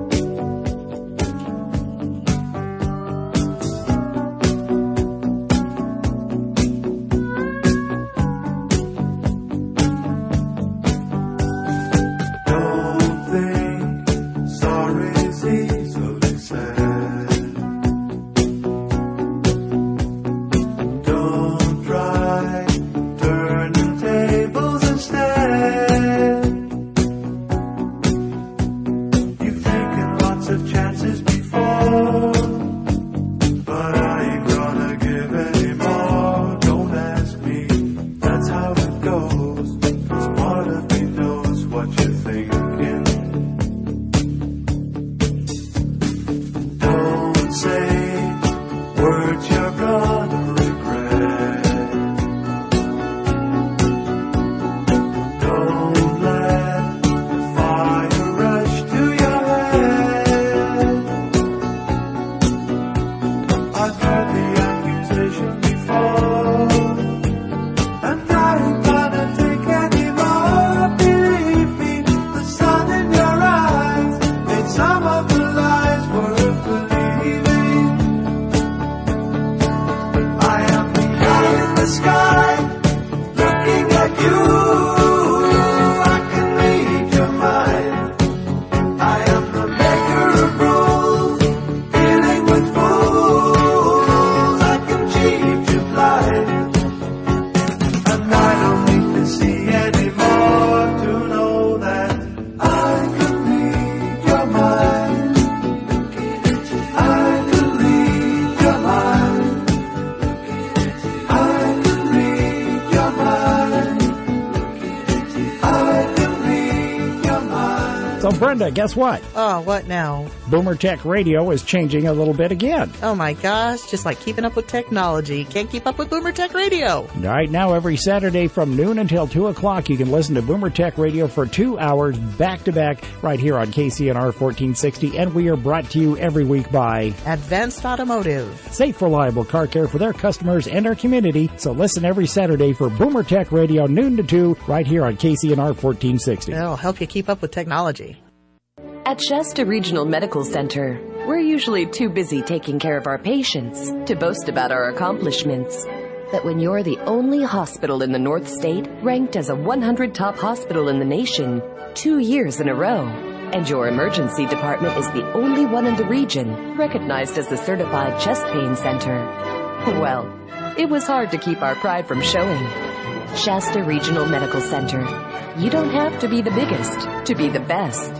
Sorry's easily said. Don't try turning tables instead. You've taken lots of chances before, but I ain't gonna give any more. Don't ask me, that's how it goes. 'Cause part of me knows what you're thinking. Don't say words you're gonna regret. Don't let the fire rush to your head. I've heard the accusation before, and I ain't gonna take any more. Believe me, the sun in your eyes made some of the lies worth believing. I am the eye in the sky, looking at you. I can read your mind. I am the maker of rules, dealing with fools. I can cheat you blind, and I don't need to see anymore to know that I can read your mind. I can read your mind. I can read your mind. I can read your mind. So, Brenda, guess what? Oh, what now? Boomer Tech Radio is changing a little bit again. Oh my gosh, just like keeping up with technology. Can't keep up with Boomer Tech Radio. Right now, every Saturday from noon until two o'clock, you can listen to Boomer Tech Radio for two hours back to back right here on K C N R fourteen sixty, and we are brought to you every week by Advanced Automotive. Safe, reliable car care for their customers and our community. So listen every Saturday for Boomer Tech Radio, noon to two, right here on K C N R fourteen sixty. It'll help you keep up with technology. At Shasta Regional Medical Center, we're usually too busy taking care of our patients to boast about our accomplishments. But when you're the only hospital in the North State ranked as a one hundred top hospital in the nation two years in a row, and your emergency department is the only one in the region recognized as the certified chest pain center, well, it was hard to keep our pride from showing. Shasta Regional Medical Center. You don't have to be the biggest to be the best.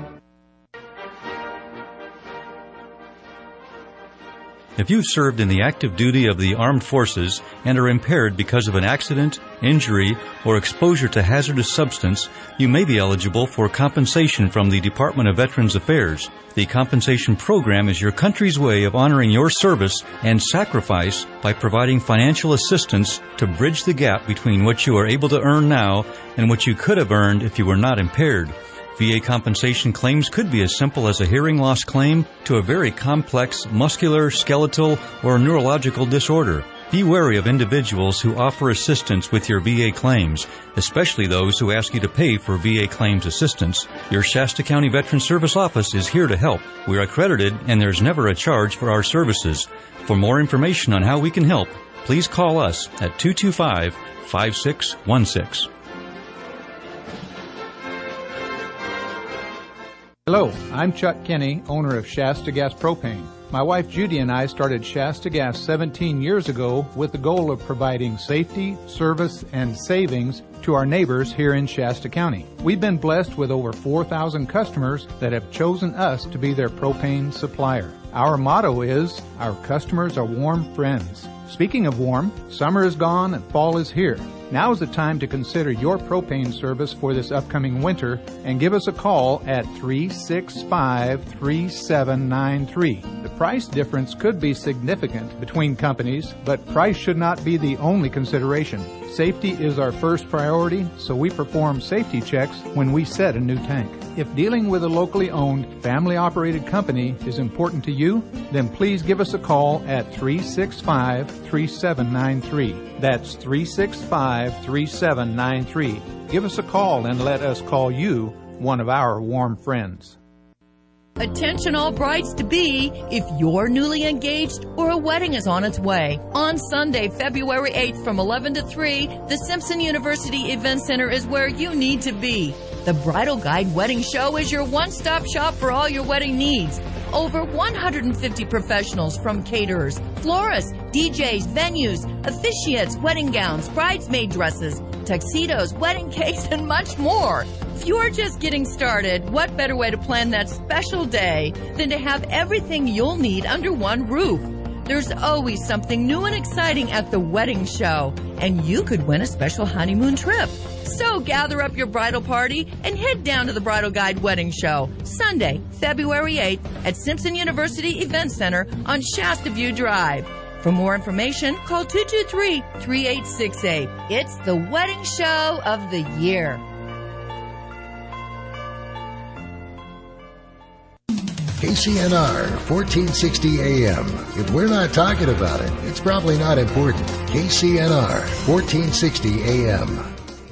If you've served in the active duty of the armed forces and are impaired because of an accident, injury, or exposure to hazardous substance, you may be eligible for compensation from the Department of Veterans Affairs. The compensation program is your country's way of honoring your service and sacrifice by providing financial assistance to bridge the gap between what you are able to earn now and what you could have earned if you were not impaired. V A compensation claims could be as simple as a hearing loss claim to a very complex muscular, skeletal, or neurological disorder. Be wary of individuals who offer assistance with your V A claims, especially those who ask you to pay for V A claims assistance. Your Shasta County Veterans Service Office is here to help. We are accredited and there's never a charge for our services. For more information on how we can help, please call us at two two five, five six one six. Hello, I'm Chuck Kinney, owner of Shasta Gas Propane. My wife Judy and I started Shasta Gas seventeen years ago with the goal of providing safety, service, and savings to our neighbors here in Shasta County. We've been blessed with over four thousand customers that have chosen us to be their propane supplier. Our motto is, our customers are warm friends. Speaking of warm, summer is gone and fall is here. Now is the time to consider your propane service for this upcoming winter and give us a call at three six five, three seven nine three. The price difference could be significant between companies, but price should not be the only consideration. Safety is our first priority, so we perform safety checks when we set a new tank. If dealing with a locally owned, family-operated company is important to you, then please give us a call at three six five, three seven nine three. That's three six five, three seven nine three. Give us a call and let us call you one of our warm friends. Attention all brides-to-be, if you're newly engaged or a wedding is on its way. On Sunday, February eighth from eleven to three, the Simpson University Event Center is where you need to be. The Bridal Guide Wedding Show is your one-stop shop for all your wedding needs. Over one hundred fifty professionals from caterers, florists, D Js, venues, officiants, wedding gowns, bridesmaid dresses, tuxedos, wedding cakes, and much more. If you're just getting started, what better way to plan that special day than to have everything you'll need under one roof? There's always something new and exciting at the wedding show, and you could win a special honeymoon trip. So gather up your bridal party and head down to the Bridal Guide Wedding Show, Sunday, February eighth at Simpson University Event Center on Shasta View Drive. For more information, call two two three, three eight six eight. It's the wedding show of the year. K C N R, fourteen sixty A M. If we're not talking about it, it's probably not important. K C N R, fourteen sixty A M.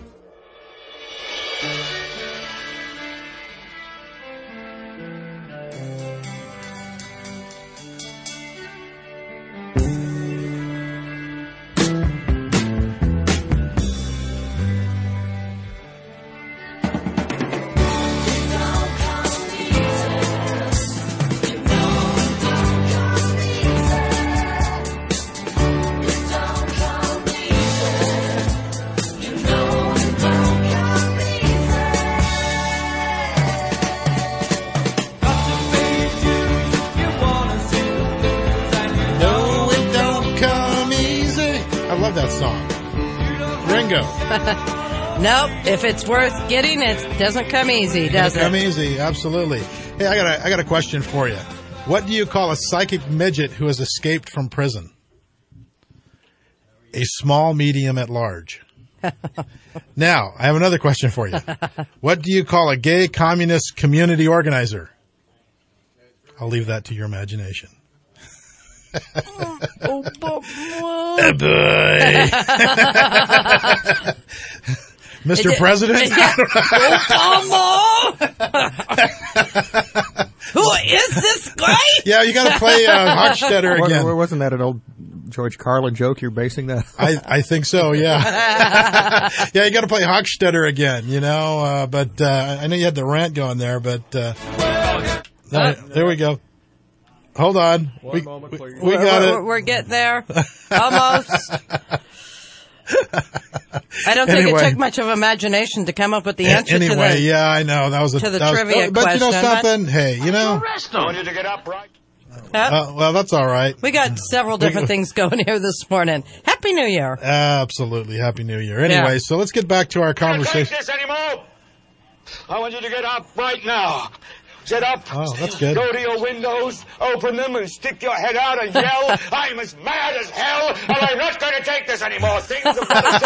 Nope. If it's worth getting, it doesn't come easy, does it? Doesn't come easy, absolutely. Hey, I got a, I got a question for you. What do you call a psychic midget who has escaped from prison? A small medium at large. Now, I have another question for you. What do you call a gay communist community organizer? I'll leave that to your imagination. Oh, oh, boy. Mister President? Obama! Who is this guy? Yeah, you got to play uh, Hochstetter again. What, wasn't that an old George Carlin joke you're basing that on? I, I think so, yeah. Yeah, you got to play Hochstetter again, you know. Uh, but uh, I know you had the rant going there, but uh, no, there we go. Hold on. One we, moment, we, please. we got we're, it. We're getting there. Almost. I don't think Anyway. it took much of imagination to come up with the answer anyway, to the yeah, I know that was a to the that was- trivia oh, But you know question, but- something? Hey, you know. I want you to get up right. Uh, well, that's all right. We got several different things going here this morning. Happy New Year. Absolutely. Happy New Year. Anyway, Yeah. so let's get back to our Can't take conversation. this anymore. I want you to get up right now. Get up. Oh, that's good. Go to your windows, open them, and stick your head out and yell, I'm as mad as hell, and I'm not going to take this anymore. Things are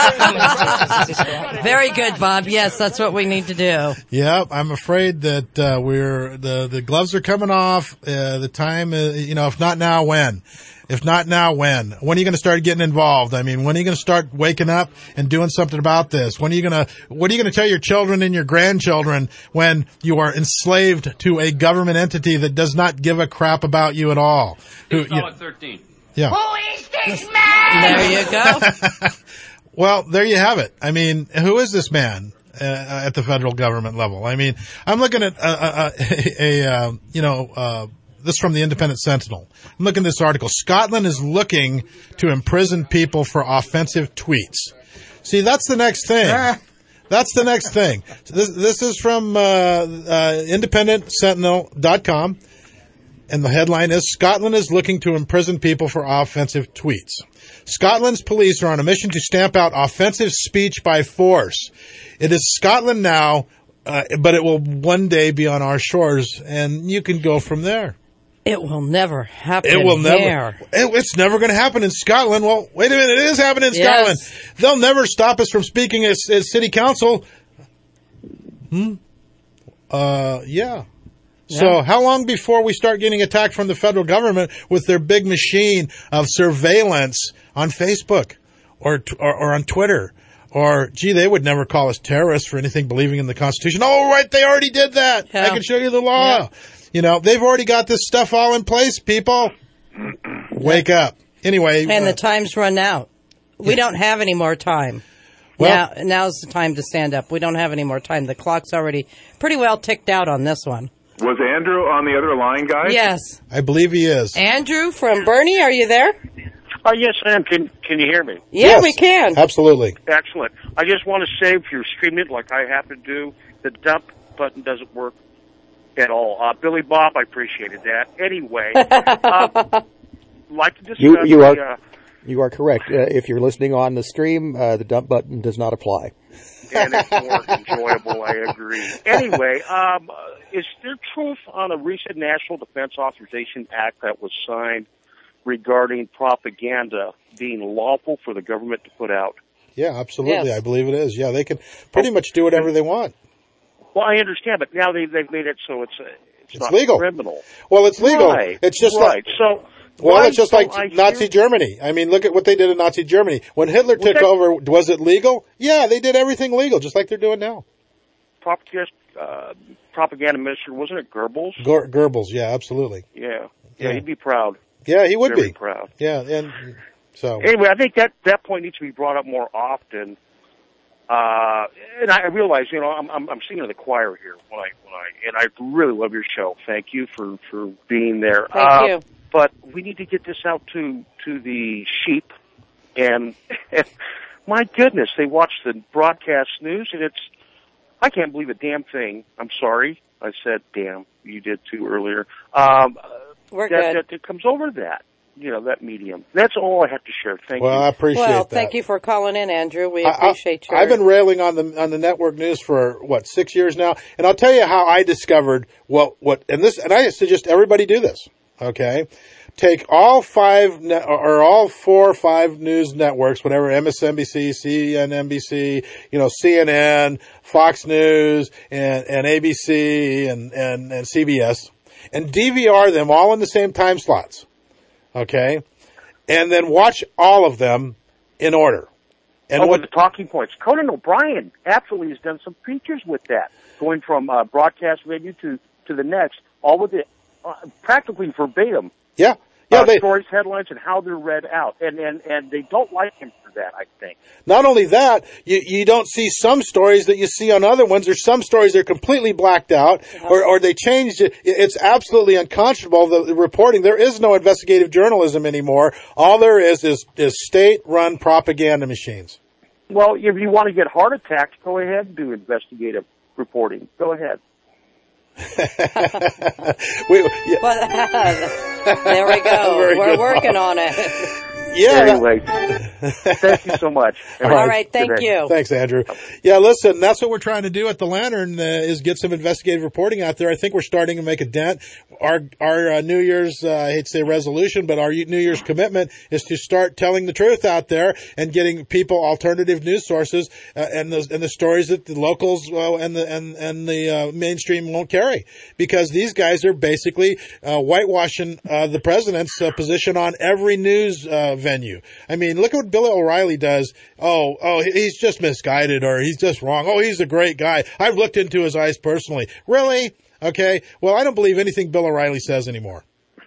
better. Very good, Bob. Yes, that's what we need to do. Yeah, I'm afraid that uh, we're the the gloves are coming off. Uh, the time, is, you know, if not now, when? If not now, when? When are you going to start getting involved? I mean, when are you going to start waking up and doing something about this? When are you going to? What are you going to tell your children and your grandchildren when you are enslaved to a government entity that does not give a crap about you at all? Who, you, thirteen. yeah. Who is this man? There you go. Well, there you have it. I mean, who is this man uh, at the federal government level? I mean, I'm looking at a, a, a uh, you know, uh, this from the Independent Sentinel. I'm looking at this article. Scotland is looking to imprison people for offensive tweets. See, that's the next thing. That's the next thing. So this, this is from uh, uh, independent sentinel dot com. And the headline is, Scotland is looking to imprison people for offensive tweets. Scotland's police are on a mission to stamp out offensive speech by force. It is Scotland now, uh, but it will one day be on our shores, and you can go from there. It will never happen It will never. here. It, it's never going to happen in Scotland. Well, wait a minute. It is happening in Yes. Scotland. They'll never stop us from speaking as, as city council. Hmm. Uh. Yeah. So Yeah. how long before we start getting attacked from the federal government with their big machine of surveillance on Facebook or t- or, or on Twitter? Or, gee, they would never call us terrorists for anything believing in the Constitution. Oh, right, they already did that. Yeah. I can show you the law. Yeah. You know, they've already got this stuff all in place, people. Wake up. Anyway. And uh, the time's run out. We don't have any more time. Well- now, now's the time to stand up. We don't have any more time. The clock's already pretty well ticked out on this one. Was Andrew on the other line, guys? Yes. I believe he is. Andrew from Bernie, are you there? Oh, yes, I am. Can, can you hear me? Yeah, Yes, we can. Absolutely. Excellent. I just want to say, if you're streaming it like I happen to do, the dump button doesn't work at all. Uh, Billy Bob, I appreciated that. Anyway, uh, like to discuss You, you the, are uh, you are correct. Uh, if you're listening on the stream, uh, the dump button does not apply. and it's more enjoyable, I agree. Anyway, um, is there truth on a recent National Defense Authorization Act that was signed regarding propaganda being lawful for the government to put out? Yeah, absolutely. Yes. I believe it is. Yeah, they can pretty much do whatever they want. Well, I understand, but now they, they've made it so it's uh, it's, It's not legal. criminal. Well, it's legal. Right. It's just right. like so. well, why it's just don't like I Nazi hear- Germany. I mean, look at what they did in Nazi Germany. When Hitler Was took that- over, was it legal? Yeah, they did everything legal, just like they're doing now. propaganda, uh, propaganda minister, wasn't it Goebbels? Gor- Goebbels, yeah, absolutely. Yeah. yeah, Yeah. he'd be proud. Yeah, he would Very be. proud. Yeah, and so Anyway, I think that that point needs to be brought up more often. Uh, and I realize, you know, I'm I'm, I'm singing to the choir here when I when I and I really love your show. Thank you for for being there. Thank uh, you. But we need to get this out to to the sheep, and, and my goodness, they watch the broadcast news, and it's I can't believe a damn thing. I'm sorry, I said damn. You did too earlier. Um, We're that, good. that that comes over that. You know, that medium. That's all I have to share. Thank well, you. I appreciate well, that. thank you for calling in, Andrew. We I- I- appreciate you. I've been railing on the on the network news for what six years now, and I'll tell you how I discovered what what and this and I suggest everybody do this. Okay, take all five ne- or all four or five news networks, whatever M S N B C, C N N B C, you know, C N N, Fox News, and and A B C and and and C B S, and D V R them all in the same time slots. Okay, and then watch all of them in order. And oh, what with the talking points. Conan O'Brien absolutely has done some features with that, going from uh, broadcast venue to, to the next, all with it uh, practically verbatim. Yeah, yeah. uh, They, stories, headlines, and how they're read out. And, and, and they don't like him for that, I think. not only that, you you don't see some stories that you see on other ones. There's some stories that are completely blacked out, or or they changed it. It's absolutely unconscionable. The, the reporting. There is no investigative journalism anymore. All there is is is state-run propaganda machines. Well, if you want to get heart attacks, go ahead and do investigative reporting. Go ahead. we, yeah. Well, there we go. Very We're good. working on it. Yeah. Anyway, thank you so much. All right, thank Good day. you. Thanks, Andrew. Yeah, listen, that's what we're trying to do at the Lantern uh, is get some investigative reporting out there. I think we're starting to make a dent. Our our uh, New Year's, uh, I hate to say resolution, but our New Year's commitment is to start telling the truth out there and getting people alternative news sources uh, and the and the stories that the locals uh, and the and and the uh, mainstream won't carry, because these guys are basically uh, whitewashing uh, the president's uh, position on every news uh, venue. I mean, look at what Bill O'Reilly does. Oh, oh, he's just misguided, or he's just wrong. Oh, he's a great guy. I've looked into his eyes personally. Really? Okay. Well, I don't believe anything Bill O'Reilly says anymore.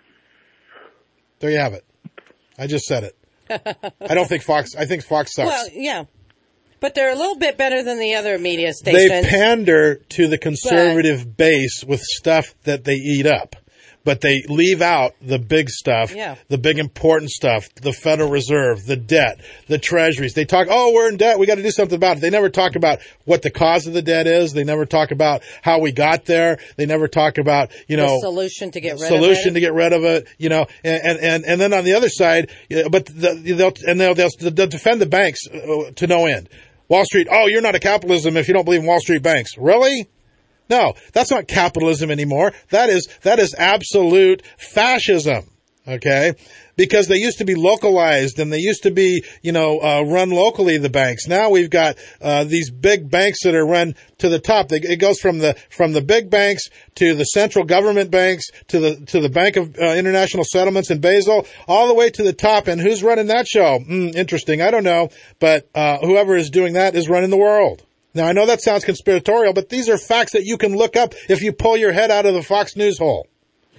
There you have it. I just said it. I don't think Fox, I think Fox sucks. Well, yeah. But they're a little bit better than the other media stations. They pander to the conservative but, base with stuff that they eat up. But they leave out the big stuff, yeah. the big important stuff, the Federal Reserve, the debt, the treasuries. They talk, oh, we're in debt. We got to do something about it. They never talk about what the cause of the debt is. They never talk about how we got there. They never talk about, you know, the solution to get rid solution of it. Solution to get rid of it, you know, and, and, and then on the other side, but the, they'll, and they'll, they'll, they'll defend the banks to no end. Wall Street, oh, you're not a capitalism if you don't believe in Wall Street banks. Really? No, that's not capitalism anymore. That is, that is absolute fascism. Okay? Because they used to be localized and they used to be, you know, uh, run locally, the banks. Now we've got, uh, these big banks that are run to the top. They, it goes from the, from the big banks to the central government banks to the, to the Bank of uh, International Settlements in Basel, all the way to the top. And who's running that show? Mm, interesting. I don't know. But, uh, whoever is doing that is running the world. Now, I know that sounds conspiratorial, but these are facts that you can look up if you pull your head out of the Fox News hole.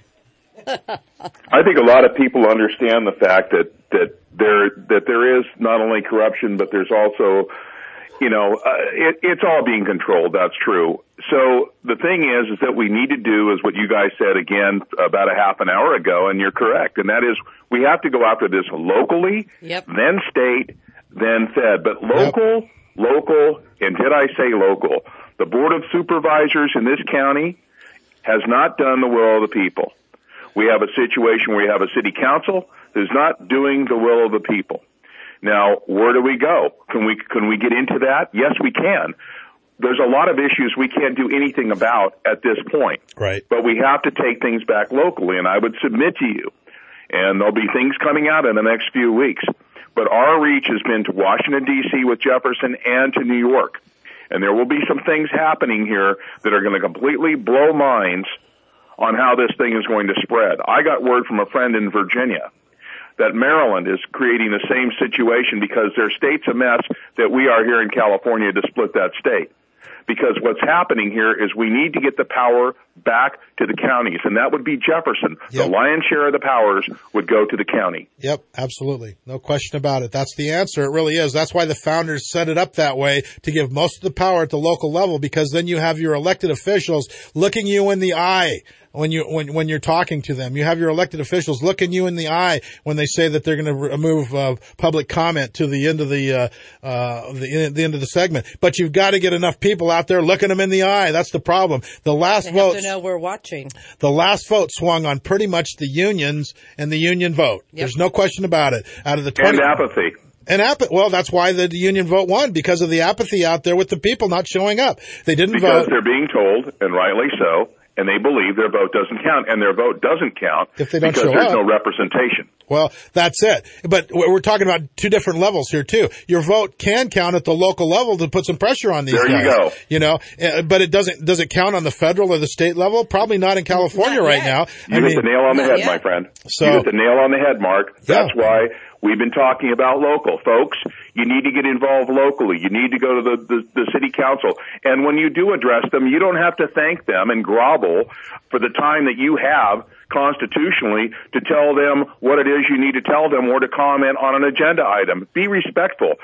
I think a lot of people understand the fact that, that there that there is not only corruption, but there's also, you know, uh, it, it's all being controlled. That's true. So the thing is, is that we need to do is what you guys said again about a half an hour ago, and you're correct, and that is we have to go after this locally, yep. then state, then fed. But local, yep. local, and did I say local? The Board of Supervisors in this county has not done the will of the people. We have a situation where we have a city council who's not doing the will of the people. Now, where do we go? Can we can we get into that? Yes, we can. There's a lot of issues we can't do anything about at this point. Right. But we have to take things back locally, and I would submit to you, and there'll be things coming out in the next few weeks. But our reach has been to Washington, D C with Jefferson and to New York. And there will be some things happening here that are going to completely blow minds on how this thing is going to spread. I got word from a friend in Virginia that Maryland is creating the same situation because their state's a mess that we are here in California to split that state. Because what's happening here is we need to get the power back to the counties, and that would be Jefferson. Yep. The lion's share of the powers would go to the county. Yep, absolutely. No question about it. That's the answer. It really is. That's why the founders set it up that way, to give most of the power at the local level, because then you have your elected officials looking you in the eye when you when when you're talking to them. You have your elected officials looking you in the eye when they say that they're going to remove uh, public comment to the end of the uh, uh, the, the end of the segment. But you've got to get enough people out there looking them in the eye. That's the problem. The last they vote. Have to know we're watching. The last vote swung on pretty much the unions and the union vote. Yep. There's no question about it. Out of the twenty and apathy. And ap- well, that's why the union vote won, because of the apathy out there with the people not showing up. They didn't because vote. Because they're being told, and rightly so, and they believe their vote doesn't count, and their vote doesn't count if they don't because show there's up. no representation. Well, that's it. But we're talking about two different levels here, too. Your vote can count at the local level to put some pressure on these there guys. There you go. You know, but it doesn't, does it count on the federal or the state level? Probably not in California not right now. You I hit mean, the nail on the head, yet. my friend. So, you hit the nail on the head, Mark. That's yeah. why we've been talking about local. Folks, you need to get involved locally. You need to go to the, the, the city council. And when you do address them, you don't have to thank them and grovel for the time that you have constitutionally to tell them what it is you need to tell them or to comment on an agenda item. Be respectful.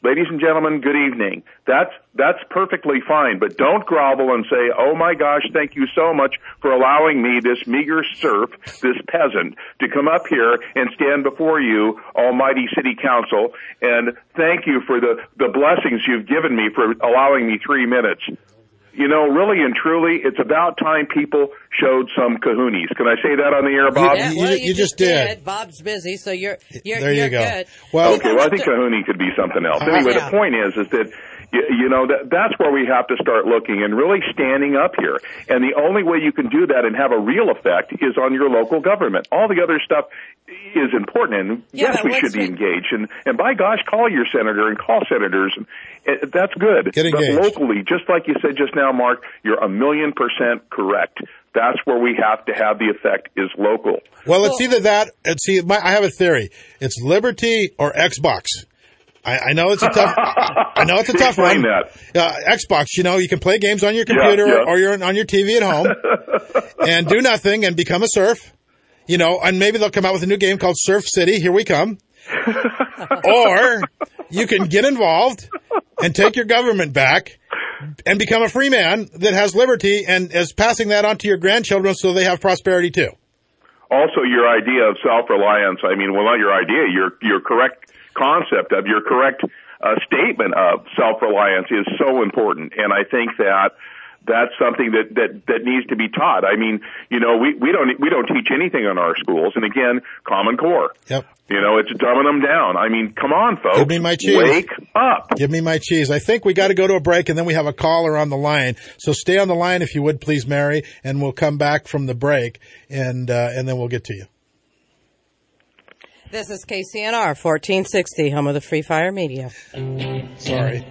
ladies and gentlemen, good evening. That's that's perfectly fine, but don't grovel and say, oh my gosh, thank you so much for allowing me, this meager serf, this peasant, to come up here and stand before you, almighty city council, and thank you for the, the blessings you've given me for allowing me three minutes. You know, really and truly, it's about time people showed some kahoonies. Can I say that on the air, Bob? Yeah, well, you, you just did. did. Bob's busy, so you're you're, there you you're go. good. Well, okay. Well, I think kahoonie could be something else. Anyway, yeah. the point is, is that you, you know that that's where we have to start looking and really standing up here. And the only way you can do that and have a real effect is on your local government. All the other stuff is important, and Yeah, yes, but we what's should be the- engaged. And and by gosh, call your senator and call senators. And uh, that's good. Get but engaged. locally, just like you said just now, Mark, you're a million percent correct. That's where we have to have the effect is local. Well, it's either that. It's see, my, I have a theory. It's Liberty or Xbox. I, I know it's a tough. I know it's a tough Explain one. Uh, Xbox, you know, you can play games on your computer Yeah, yeah. or you're on your T V at home and do nothing and become a serf. You know, and maybe they'll come out with a new game called Surf City. Here we come. Or you can get involved and take your government back and become a free man that has liberty and is passing that on to your grandchildren so they have prosperity too. Also, your idea of self-reliance, I mean, well, not your idea, your your correct concept of your correct uh, statement of self-reliance is so important. And I think that that's something that, that, that needs to be taught. I mean, you know, we, we don't we don't teach anything in our schools. And again, Common Core. Yep. You know, it's dumbing them down. I mean, come on, folks. Give me my cheese. Wake up. Give me my cheese. I think we got to go to a break, and then we have a caller on the line. So stay on the line if you would, please, Mary, and we'll come back from the break, and uh, and then we'll get to you. This is K C N R fourteen sixty, home of the Free Fire Media. Sorry.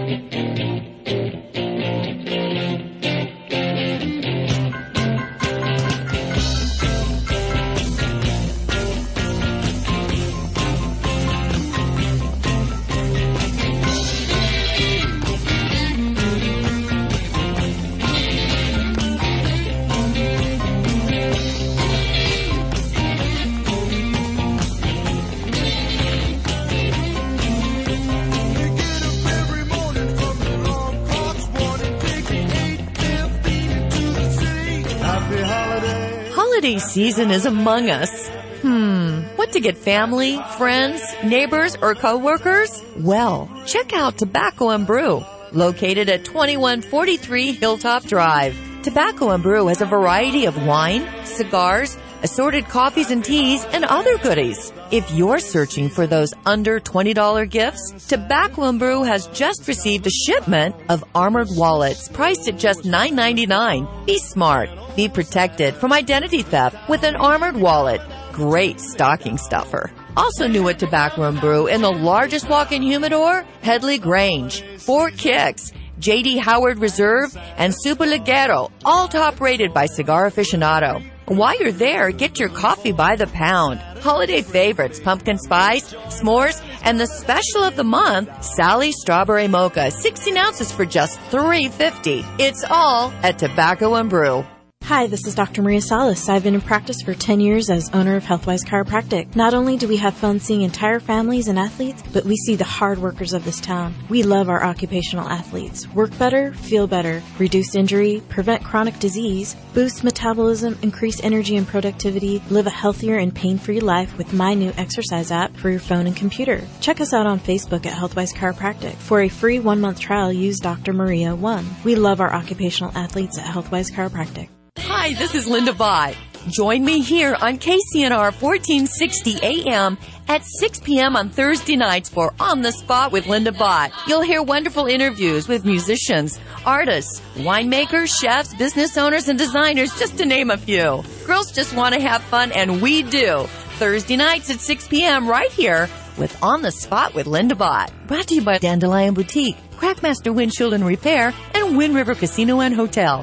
Holiday season is among us. Hmm, what to get family, friends, neighbors, or coworkers? Well, check out Tobacco and Brew, located at twenty-one forty-three Hilltop Drive. Tobacco and Brew has a variety of wine, cigars, assorted coffees and teas, and other goodies. If you're searching for those under twenty dollars gifts, Tobacco and Brew has just received a shipment of armored wallets priced at just nine ninety-nine. Be smart. Be protected from identity theft with an armored wallet. Great stocking stuffer. Also new at Tobacco and Brew in the largest walk-in humidor, Headley Grange, Four Kicks, J D Howard Reserve, and Superleggero, all top rated by Cigar Aficionado. While you're there, get your coffee by the pound. Holiday favorites, pumpkin spice, s'mores, and the special of the month, Sally Strawberry Mocha, sixteen ounces for just three fifty. It's all at Tobacco and Brew. Hi, this is Doctor Maria Salas. I've been in practice for ten years as owner of Healthwise Chiropractic. Not only do we have fun seeing entire families and athletes, but we see the hard workers of this town. We love our occupational athletes. Work better, feel better, reduce injury, prevent chronic disease, boost metabolism, increase energy and productivity, live a healthier and pain-free life with my new exercise app for your phone and computer. Check us out on Facebook at Healthwise Chiropractic. For a free one-month trial, use Doctor Maria one. We love our occupational athletes at Healthwise Chiropractic. Hi, this is Linda Bott. Join me here on K C N R fourteen sixty A M at six p.m. on Thursday nights for On the Spot with Linda Bott. You'll hear wonderful interviews with musicians, artists, winemakers, chefs, business owners, and designers, just to name a few. Girls just want to have fun, and we do. Thursday nights at six p.m. right here with On the Spot with Linda Bott. Brought to you by Dandelion Boutique, Crackmaster Windshield and Repair, and Wind River Casino and Hotel.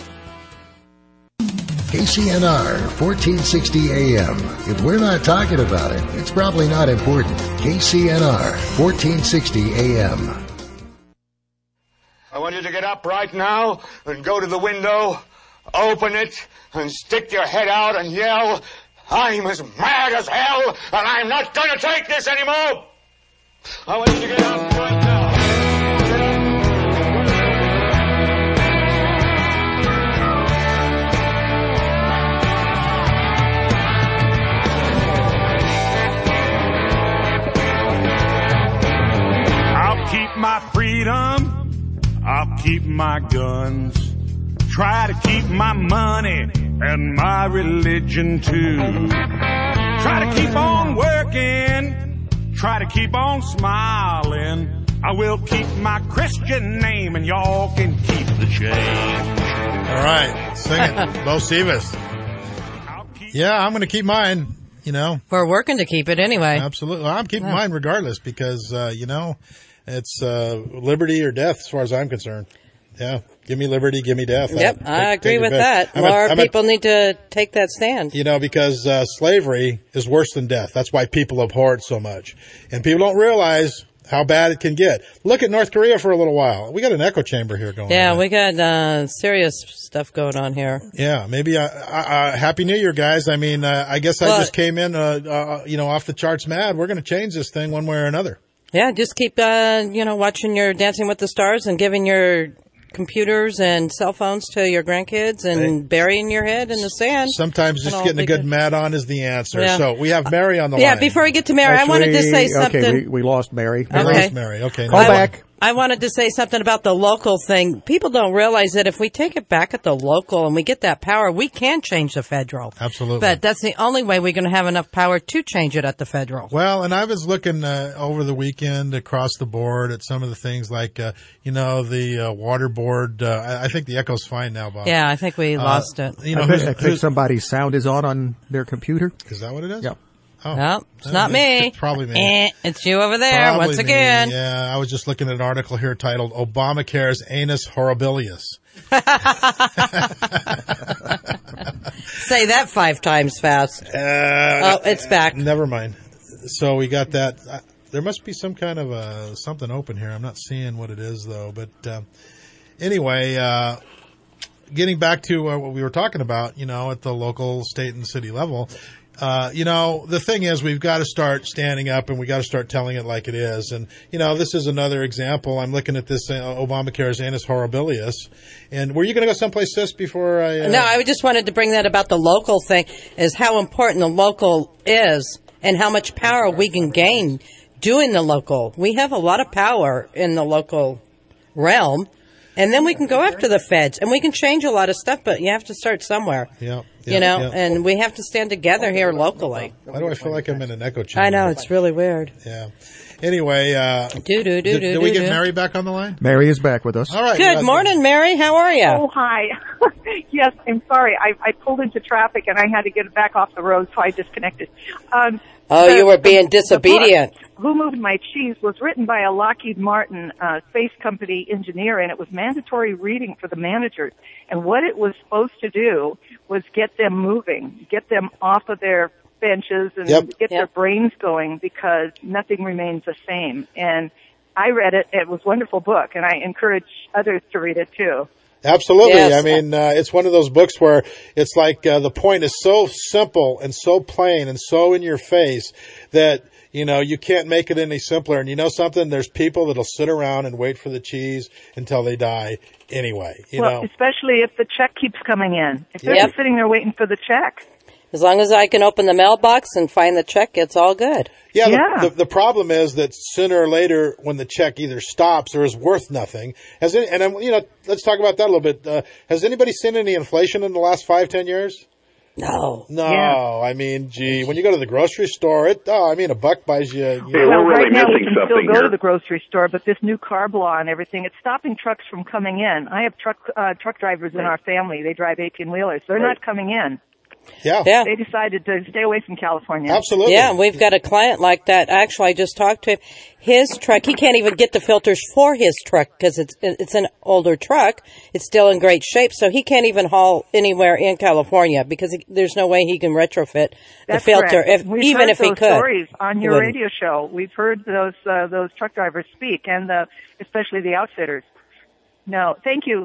K C N R fourteen sixty A M. If we're not talking about it, it's probably not important. K C N R fourteen sixty A M. I want you to get up right now and go to the window, open it, and stick your head out and yell, I'm as mad as hell, and I'm not going to take this anymore! I want you to get out right now. I'll keep my freedom, I'll keep my guns, try to keep my money and my religion too. Try to keep on working, try to keep on smiling. I will keep my Christian name and y'all can keep the change. All right, sing it. Bo Sivas. Yeah, I'm going to keep mine, you know. We're working to keep it anyway. Absolutely. Well, I'm keeping Yeah. mine regardless because, uh, you know, it's uh, liberty or death as far as I'm concerned. Yeah, give me liberty, give me death. Yep, Take- I agree take it with back. that. I'm a- More I'm a- people need to take that stand. You know, because uh, slavery is worse than death. That's why people abhor it so much. And people don't realize how bad it can get. Look at North Korea for a little while. We got an echo chamber here going Yeah, on. we got uh, serious stuff going on here. Yeah, maybe. Uh, uh, Happy New Year, guys. I mean, uh, I guess I Well- just came in, uh, uh, you know, off the charts mad. We're going to change this thing one way or another. Yeah, just keep, uh, you know, watching your Dancing with the Stars and giving your computers and cell phones to your grandkids and burying your head in the sand. Sometimes And just all getting a be good mat on is the answer. Yeah. So we have Mary on the Yeah, line. before we get to Mary, I wanted to say something. Okay, we, we lost Mary. We Okay. lost Mary. Okay. Call now- back. I wanted to say something about the local thing. People don't realize that if we take it back at the local and we get that power, we can change the federal. Absolutely. But that's the only way we're going to have enough power to change it at the federal. Well, and I was looking uh, over the weekend across the board at some of the things like, uh, you know, the uh, water board. Uh, I, I think the echo's fine now, Bob. Yeah, I think we Uh, lost it. You know, I who's, think, I think who's, somebody's sound is on on their computer. is that what it is? Yeah. Oh, No, it's Uh, not me. It's probably me. Eh, it's you over there Probably once me. again. Yeah, I was just looking at an article here titled Obamacare's Anus Horribilius. Say that five times fast. Uh, oh, it's back. Never mind. So we got that. Uh, there must be some kind of uh, something open here. I'm not seeing what it is though. But uh, anyway, uh, getting back to uh, what we were talking about, you know, at the local, state, and city level. Uh, you know, the thing is, we've got to start standing up and we got to start telling it like it is. And, you know, this is another example. I'm looking at this uh, Obamacare's Anus Horribilius. And were you going to go someplace, sis, before I... Uh, No, I just wanted to bring that about the local thing, is how important the local is and how much power we can gain doing the local. We have a lot of power in the local realm, and then we can go after the feds, and we can change a lot of stuff, but you have to start somewhere. Yeah. You know, yeah. and we have to stand together here locally. Why do I feel like I'm in an echo chamber? I know, it's really weird. Yeah. Anyway, uh, do, do, do, did, do, did we do, get do. Mary back on the line? Mary is back with us. All right. Good yeah, morning, Mary. How are you? Oh, hi. Yes, I'm sorry. I, I pulled into traffic and I had to get back off the road, so I disconnected. Um, Oh, the- you were being the- the disobedient. book, Who Moved My Cheese was written by a Lockheed Martin uh, space company engineer, and it was mandatory reading for the managers. And what it was supposed to do was get them moving, get them off of their benches and Yep. get their Yep. brains going, because nothing remains the same. And I read it. It was a wonderful book, and I encourage others to read it too. Absolutely. Yes. I mean, uh, it's one of those books where it's like uh, the point is so simple and so plain and so in your face that, you know, you can't make it any simpler. And you know something? There's people that'll sit around and wait for the cheese until they die anyway, you well, know. especially if the check keeps coming in. If they're Yep. just sitting there waiting for the check. As long as I can open the mailbox and find the check, it's all good. Yeah, Yeah. The, the, the problem is that sooner or later, when the check either stops or is worth nothing, has any, and I'm, you know, let's talk about that a little bit. Uh, has anybody seen any inflation in the last five, ten years? No. No, Yeah. I mean, gee, when you go to the grocery store, it, oh, I mean, a buck buys you. you Hey, know, we're really right now we missing can something still go here. to the grocery store, but this new carb law and everything, it's stopping trucks from coming in. I have truck uh, truck drivers in our family. They drive eighteen wheelers. They're not coming in. yeah, Yeah. They decided to stay away from California. absolutely. Yeah, we've got a client like that. Actually, I just talked to him. His truck, he can't even get the filters for his truck because it's it's an older truck. It's still in great shape, so he can't even haul anywhere in California because he, there's no way he can retrofit the That's filter, correct. if, We've even heard if he those could. stories on He your wouldn't. radio show. We've heard those uh, those truck drivers speak, and the, especially the outfitters. No, thank you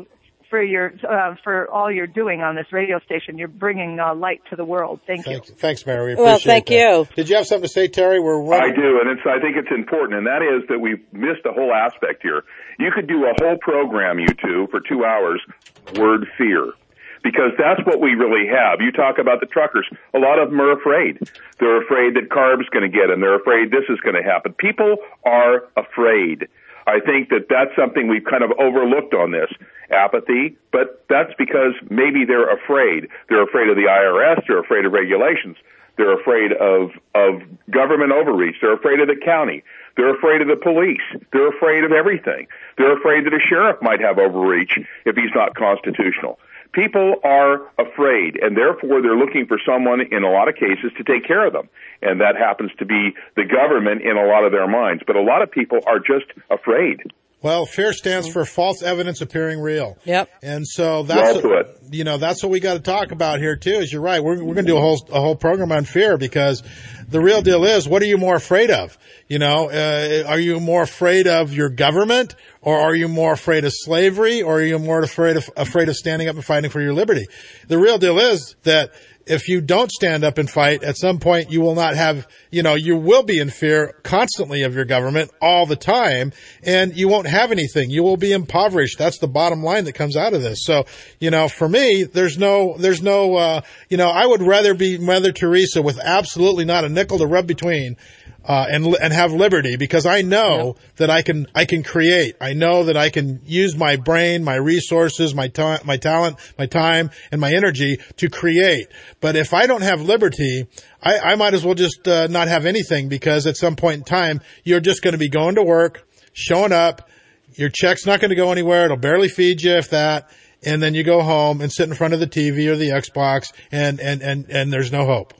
for your uh, for all you're doing on this radio station. You're bringing uh, light to the world. Thank you. Thanks, thanks Mary. We Well, appreciate thank that. you. Did you have something to say, Terry? We're running. I do, and it's, I think it's important, and that is that we've missed a whole aspect here. You could do a whole program, you two, for two hours, word fear. Because that's what we really have. You talk about the truckers. A lot of them are afraid. They're afraid that CARB's going to get them. They're afraid this is going to happen. People are afraid. I think that that's something we've kind of overlooked on this. Apathy, but that's because maybe they're afraid. They're afraid of the I R S. They're afraid of regulations. They're afraid of, of government overreach. They're afraid of the county. They're afraid of the police. They're afraid of everything. They're afraid that a sheriff might have overreach if he's not constitutional. People are afraid, and therefore they're looking for someone, in a lot of cases, to take care of them. And that happens to be the government in a lot of their minds. But a lot of people are just afraid. Well, fear stands for false evidence appearing real. Yep. And so that's Well what, you know, that's what we got to talk about here too. Is you're right. We're we're going to do a whole a whole program on fear, because the real deal is, what are you more afraid of? You know, uh, are you more afraid of your government, or are you more afraid of slavery, or are you more afraid of afraid of standing up and fighting for your liberty? The real deal is that if you don't stand up and fight, at some point you will not have, you know, you will be in fear constantly of your government all the time, and you won't have anything. You will be impoverished. That's the bottom line that comes out of this. So, you know, for me, there's no, there's no, uh, you know, I would rather be Mother Teresa with absolutely not a nickel to rub between, Uh, and and have liberty, because I know yep. that I can I can create. I know that I can use my brain, my resources, my ta- my talent, my time, and my energy to create. But if I don't have liberty, I, I might as well just uh, not have anything, because at some point in time, you're just going to be going to work, showing up. Your check's not going to go anywhere. It'll barely feed you, if that. And then you go home and sit in front of the T V or the Xbox, and and and, and there's no hope.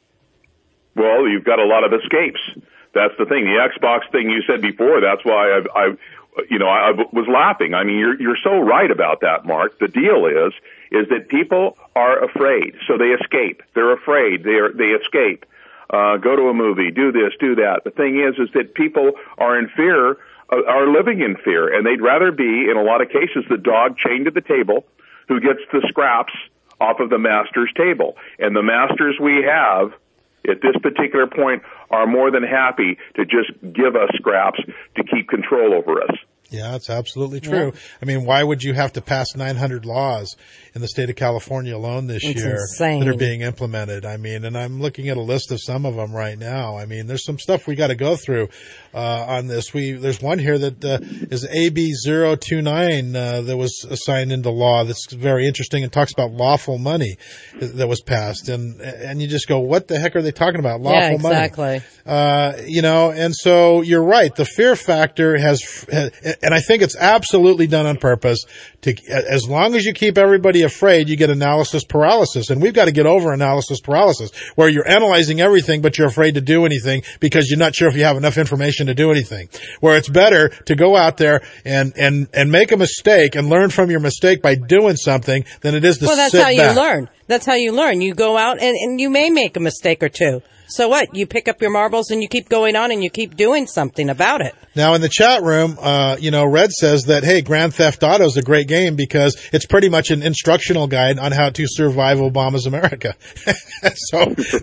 Well, you've got a lot of escapes. That's the thing. The Xbox thing you said before, that's why I, I you know, I was laughing. I mean, you're, you're so right about that, Mark. The deal is, is that people are afraid, so they escape. They're afraid. They are, they escape. Uh, go to a movie, do this, do that. The thing is, is that people are in fear, uh, are living in fear, and they'd rather be, in a lot of cases, the dog chained to the table who gets the scraps off of the master's table. And the masters we have, at this particular point, are more than happy to just give us scraps to keep control over us. Yeah, that's absolutely true. Yeah. I mean, why would you have to pass nine hundred laws in the state of California alone this it's year insane. that are being implemented? I mean, and I'm looking at a list of some of them right now. I mean, there's some stuff we got to go through uh, on this. We there's one here that uh, is A B zero two nine uh, that was signed into law. That's very interesting and talks about lawful money that was passed, and and you just go, what the heck are they talking about? Lawful yeah, exactly. money. Uh, you know, and so you're right. The fear factor has, has and I think it's absolutely done on purpose. To as long as you keep everybody afraid, you get analysis paralysis, and we've got to get over analysis paralysis, where you're analyzing everything, but you're afraid to do anything because you're not sure if you have enough information to do anything. Where it's better to go out there and and and make a mistake and learn from your mistake by doing something than it is to well, that's sit how you back. learn. That's how you learn. You go out and, and you may make a mistake or two. So what? You pick up your marbles and you keep going on and you keep doing something about it. Now, in the chat room, uh, you know, Red says that, hey, Grand Theft Auto is a great game because it's pretty much an instructional guide on how to survive Obama's America. So,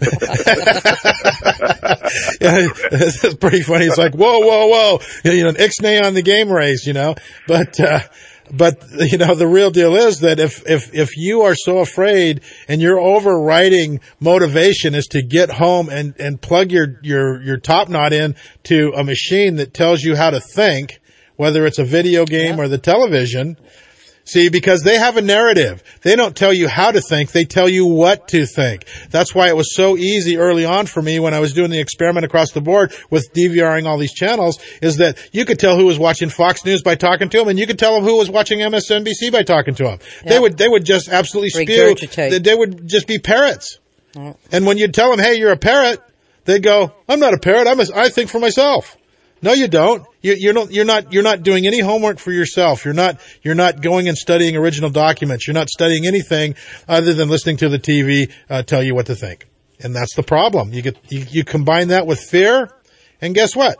yeah, it's pretty funny. It's like, whoa, whoa, whoa. You know, an ixnay on the game race, you know. But, uh, But, you know, the real deal is that if, if, if you are so afraid and your overriding motivation is to get home and, and plug your, your, your top knot in to a machine that tells you how to think, whether it's a video game yeah. or the television, see, because they have a narrative. They don't tell you how to think. They tell you what to think. That's why it was so easy early on for me when I was doing the experiment across the board with DVRing all these channels, is that you could tell who was watching Fox News by talking to them, and you could tell them who was watching M S N B C by talking to them. Yep. They would, they would just absolutely spew. They would just be parrots. Yep. And when you'd tell them, hey, you're a parrot, they'd go, I'm not a parrot. I'm a, I think for myself. No, you don't. You, you're not. You're not. You're not doing any homework for yourself. You're not. You're not going and studying original documents. You're not studying anything other than listening to the T V uh, tell you what to think. And that's the problem. You get. You, you combine that with fear, and guess what?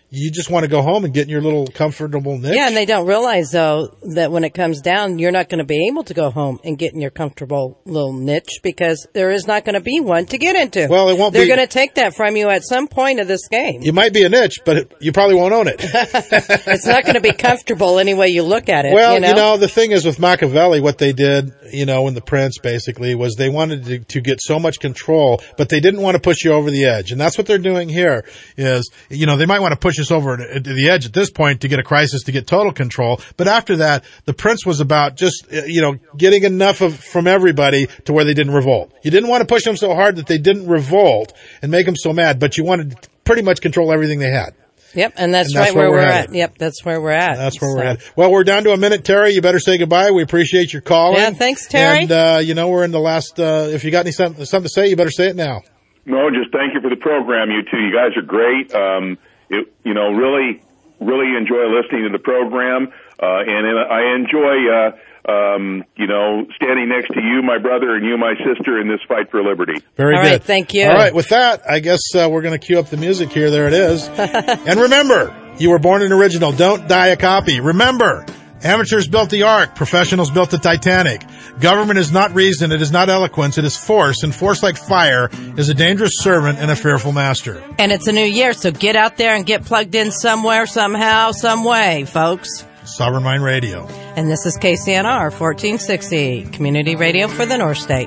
you just want to go home and get in your little comfortable niche. Yeah, and they don't realize, though, that when it comes down, you're not going to be able to go home and get in your comfortable little niche because there is not going to be one to get into. Well, it won't They're be- going to take that from you at some point of this game. You might be a niche, but it, you probably won't own it. It's not going to be comfortable any way you look at it. Well, you know? you know, the thing is with Machiavelli, what they did, you know, in The Prince, basically, was they wanted to, to get so much control, but they didn't want to push you over the edge. And that's what they're doing here is, you know, they might want to push us over to, to the edge at this point to get a crisis, to get total control. But after that, The Prince was about just, uh, you know, getting enough of from everybody to where they didn't revolt. You didn't want to push them so hard that they didn't revolt and make them so mad, but you wanted to pretty much control everything they had. Yep, and that's, And that's right where, where we're we're at. headed. Yep, that's where we're at. That's where So- we're at. Well, we're down to a minute, Terry. You better say goodbye. We appreciate your calling. Yeah, thanks, Terry. And, uh, you know, we're in the last, uh, if you got any something, something to say, you better say it now. No, just thank you for the program, you two. You guys are great. Um, it, you know, really, really enjoy listening to the program, uh, and, and I enjoy, uh, um, you know, standing next to you, my brother, and you, my sister, in this fight for liberty. Very All good. right, thank you. All right, with that, I guess uh, we're going to cue up the music here. There it is. And remember, you were born an original. Don't die a copy. Remember, amateurs built the Ark. Professionals built the Titanic. Government is not reason. It is not eloquence. It is force. And force, like fire, is a dangerous servant and a fearful master. And it's a new year, so get out there and get plugged in somewhere, somehow, some way, folks. Sovereign Mind Radio. And this is K C N R fourteen sixty, Community Radio for the North State.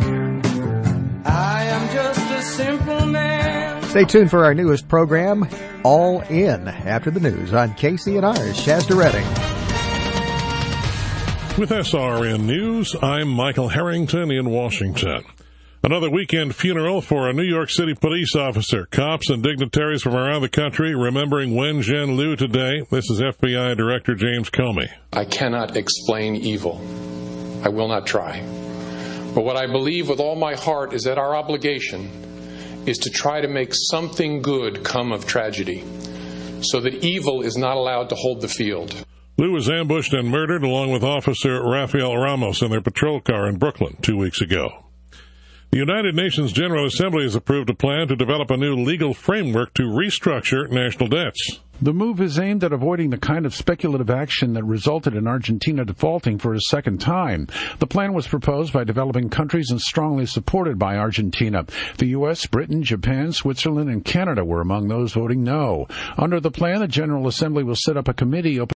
I am just a simple man. Stay tuned for our newest program, All In, after the news on K C N R's Shasta Redding. With S R N News, I'm Michael Harrington in Washington. Another weekend funeral for a New York City police officer. Cops and dignitaries from around the country remembering Wen Jianliu today. This is F B I Director James Comey. I cannot explain evil. I will not try. But what I believe with all my heart is that our obligation is to try to make something good come of tragedy, so that evil is not allowed to hold the field. Liu was ambushed and murdered along with Officer Rafael Ramos in their patrol car in Brooklyn two weeks ago. The United Nations General Assembly has approved a plan to develop a new legal framework to restructure national debts. The move is aimed at avoiding the kind of speculative action that resulted in Argentina defaulting for a second time. The plan was proposed by developing countries and strongly supported by Argentina. The U S, Britain, Japan, Switzerland, and Canada were among those voting no. Under the plan, the General Assembly will set up a committee open